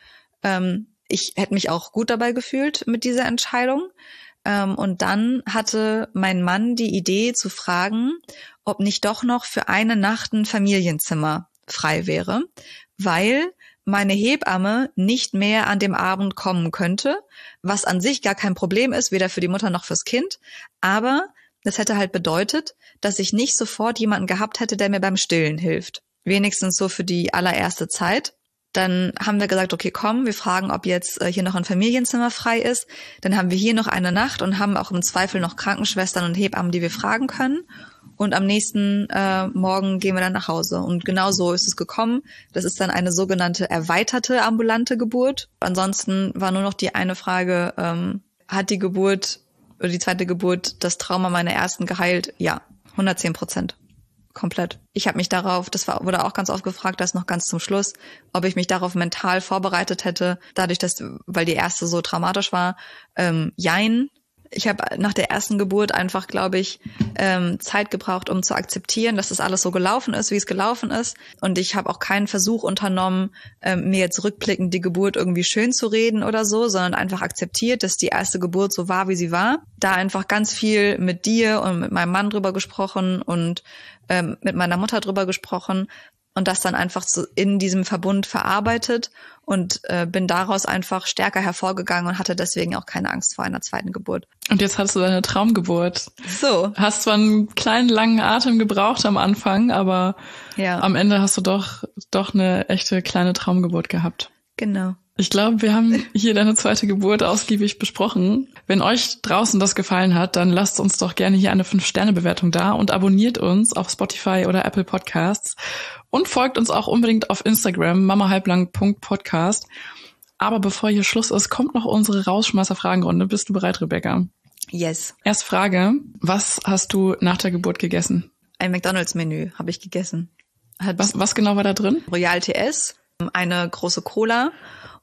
Ähm, ich hätte mich auch gut dabei gefühlt mit dieser Entscheidung. Ähm, und dann hatte mein Mann die Idee zu fragen, ob nicht doch noch für eine Nacht ein Familienzimmer frei wäre, weil meine Hebamme nicht mehr an dem Abend kommen könnte, was an sich gar kein Problem ist, weder für die Mutter noch fürs Kind. Aber das hätte halt bedeutet, dass ich nicht sofort jemanden gehabt hätte, der mir beim Stillen hilft. wenigstens so für die allererste Zeit. Dann haben wir gesagt, okay, komm, wir fragen, ob jetzt äh, hier noch ein Familienzimmer frei ist. Dann haben wir hier noch eine Nacht und haben auch im Zweifel noch Krankenschwestern und Hebammen, die wir fragen können. Und am nächsten äh, Morgen gehen wir dann nach Hause. Und genau so ist es gekommen. Das ist dann eine sogenannte erweiterte ambulante Geburt. Ansonsten war nur noch die eine Frage, ähm, hat die Geburt oder die zweite Geburt das Trauma meiner ersten geheilt? Ja, hundertzehn Prozent. Komplett. Ich habe mich darauf, das war, wurde auch ganz oft gefragt, das noch ganz zum Schluss, ob ich mich darauf mental vorbereitet hätte, dadurch, dass, weil die erste so traumatisch war, ähm, jein. Ich habe nach der ersten Geburt einfach, glaube ich, ähm, Zeit gebraucht, um zu akzeptieren, dass das alles so gelaufen ist, wie es gelaufen ist. Und ich habe auch keinen Versuch unternommen, ähm, mir jetzt rückblickend die Geburt irgendwie schön zu reden oder so, sondern einfach akzeptiert, dass die erste Geburt so war, wie sie war. Da einfach ganz viel mit dir und mit meinem Mann drüber gesprochen und ähm, mit meiner Mutter drüber gesprochen und das dann einfach so in diesem Verbund verarbeitet und äh, bin daraus einfach stärker hervorgegangen und hatte deswegen auch keine Angst vor einer zweiten Geburt. Und jetzt hattest du deine Traumgeburt. So. Hast zwar einen kleinen, langen Atem gebraucht am Anfang, aber ja. Am Ende hast du doch doch eine echte kleine Traumgeburt gehabt. Genau. Ich glaube, wir haben hier deine zweite Geburt ausgiebig besprochen. Wenn euch draußen das gefallen hat, dann lasst uns doch gerne hier eine fünf Sterne Bewertung da und abonniert uns auf Spotify oder Apple Podcasts und folgt uns auch unbedingt auf Instagram, mamahalblang punkt podcast. Aber bevor hier Schluss ist, kommt noch unsere Rausschmeißer-Fragenrunde. Bist du bereit, Rebecca? Yes. Erste Frage, was hast du nach der Geburt gegessen? Ein McDonald's-Menü habe ich gegessen. Hat was, was genau war da drin? Royal T S, eine große Cola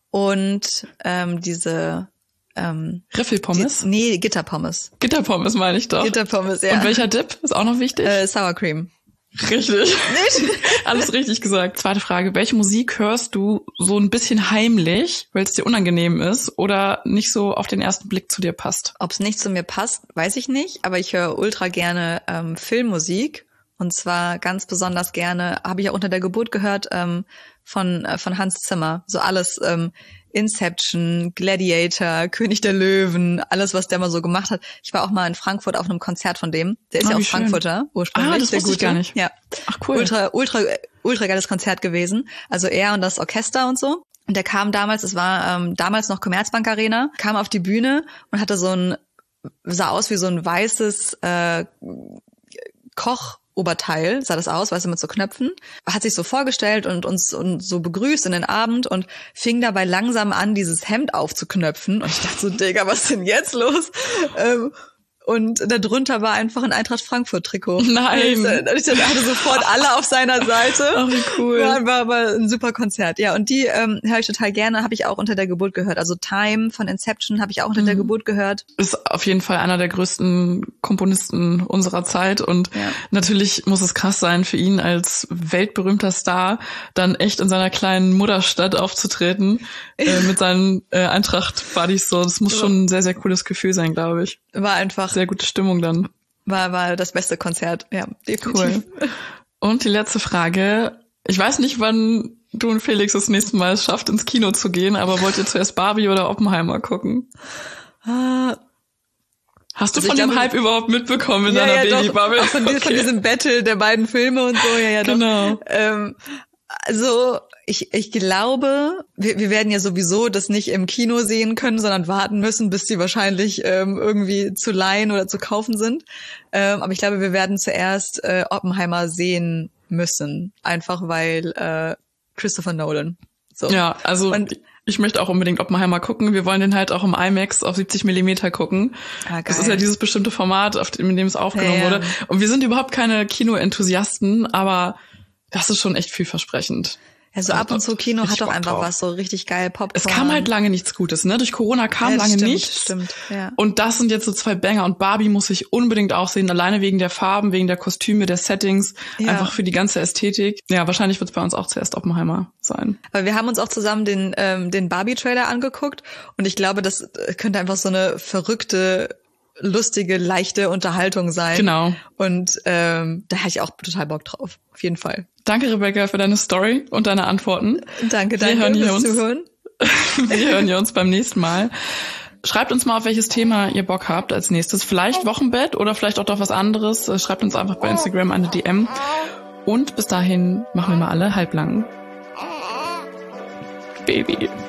und ähm, diese ähm, Riffelpommes? Die, nee, Gitterpommes. Gitterpommes meine ich doch. Gitterpommes, ja. Und welcher Dip ist auch noch wichtig? Äh, Sour Cream. Richtig. Alles richtig gesagt. Zweite Frage. Welche Musik hörst du so ein bisschen heimlich, weil es dir unangenehm ist oder nicht so auf den ersten Blick zu dir passt? Ob es nicht zu mir passt, weiß ich nicht. Aber ich höre ultra gerne ähm, Filmmusik. Und zwar ganz besonders gerne, habe ich auch unter der Geburt gehört, ähm, von äh, von Hans Zimmer. So alles ähm, Inception, Gladiator, König der Löwen, alles, was der mal so gemacht hat. Ich war auch mal in Frankfurt auf einem Konzert von dem. Der ist oh, ja auch schön. Frankfurter ursprünglich. Ah, das wusste ich gar nicht. Ja. Ach, cool. Ultra, ultra, ultra geiles Konzert gewesen. Also er und das Orchester und so. Und der kam damals, es war ähm, damals noch Commerzbank Arena, kam auf die Bühne und hatte so ein, sah aus wie so ein weißes äh, Koch Oberteil, sah das aus, weißt du, mit so Knöpfen, hat sich so vorgestellt und uns und so begrüßt in den Abend und fing dabei langsam an, dieses Hemd aufzuknöpfen. Und ich dachte so, Digga, was ist denn jetzt los? Ähm, und darunter war einfach ein Eintracht Frankfurt-Trikot. Nein. Und ich hatte sofort alle auf seiner Seite. Ach, wie cool. War, war, war ein super Konzert. Ja, und die ähm, höre ich total gerne, habe ich auch unter der Geburt gehört. Also Time von Inception habe ich auch unter mhm. der Geburt gehört. Ist auf jeden Fall einer der größten Komponisten unserer Zeit und ja. Natürlich muss es krass sein für ihn als weltberühmter Star, dann echt in seiner kleinen Mutterstadt aufzutreten äh, mit seinen äh, Eintracht-Buddies so. Das muss ja. schon ein sehr, sehr cooles Gefühl sein, glaube ich. War einfach sehr gute Stimmung dann. War war das beste Konzert, ja, definitiv. Cool. Und die letzte Frage. Ich weiß nicht, wann du und Felix das nächste Mal es schafft, ins Kino zu gehen, aber wollt ihr zuerst Barbie oder Oppenheimer gucken? Ah. Hast du Also von ich dem glaube, Hype überhaupt mitbekommen in ja, deiner ja, Babybubble? Auch von, okay. von diesem Battle der beiden Filme und so, ja, ja, doch. Genau. Ähm, also ich ich glaube, wir, wir werden ja sowieso das nicht im Kino sehen können, sondern warten müssen, bis die wahrscheinlich ähm, irgendwie zu leihen oder zu kaufen sind. Ähm, aber ich glaube, wir werden zuerst äh, Oppenheimer sehen müssen, einfach weil äh, Christopher Nolan. So. Ja, also und, ich möchte auch unbedingt Oppenheimer gucken. Wir wollen den halt auch im IMAX auf siebzig Millimeter gucken. Ah, das ist ja dieses bestimmte Format, auf dem, in dem es aufgenommen ja, ja. wurde. Und wir sind überhaupt keine Kino-Enthusiasten, aber das ist schon echt vielversprechend. Ja, so ab und zu Kino hat doch einfach drauf. Was, so richtig geil Popcorn. Es kam halt lange nichts Gutes, ne? Durch Corona kam ja, lange stimmt, nichts. Stimmt, ja. Und das sind jetzt so zwei Banger. Und Barbie muss ich unbedingt auch sehen, alleine wegen der Farben, wegen der Kostüme, der Settings, ja. Einfach für die ganze Ästhetik. Ja, wahrscheinlich wird es bei uns auch zuerst Oppenheimer sein. Aber wir haben uns auch zusammen den ähm, den Barbie-Trailer angeguckt und ich glaube, das könnte einfach so eine verrückte, lustige, leichte Unterhaltung sein. Genau. Und ähm, da hätte ich auch total Bock drauf. Auf jeden Fall. Danke, Rebecca, für deine Story und deine Antworten. Danke, danke wir hören fürs uns, Zuhören. Wir hören hier uns beim nächsten Mal. Schreibt uns mal, auf welches Thema ihr Bock habt als nächstes. Vielleicht Wochenbett oder vielleicht auch doch was anderes. Schreibt uns einfach bei Instagram eine D M. Und bis dahin machen wir mal alle halblang. Baby.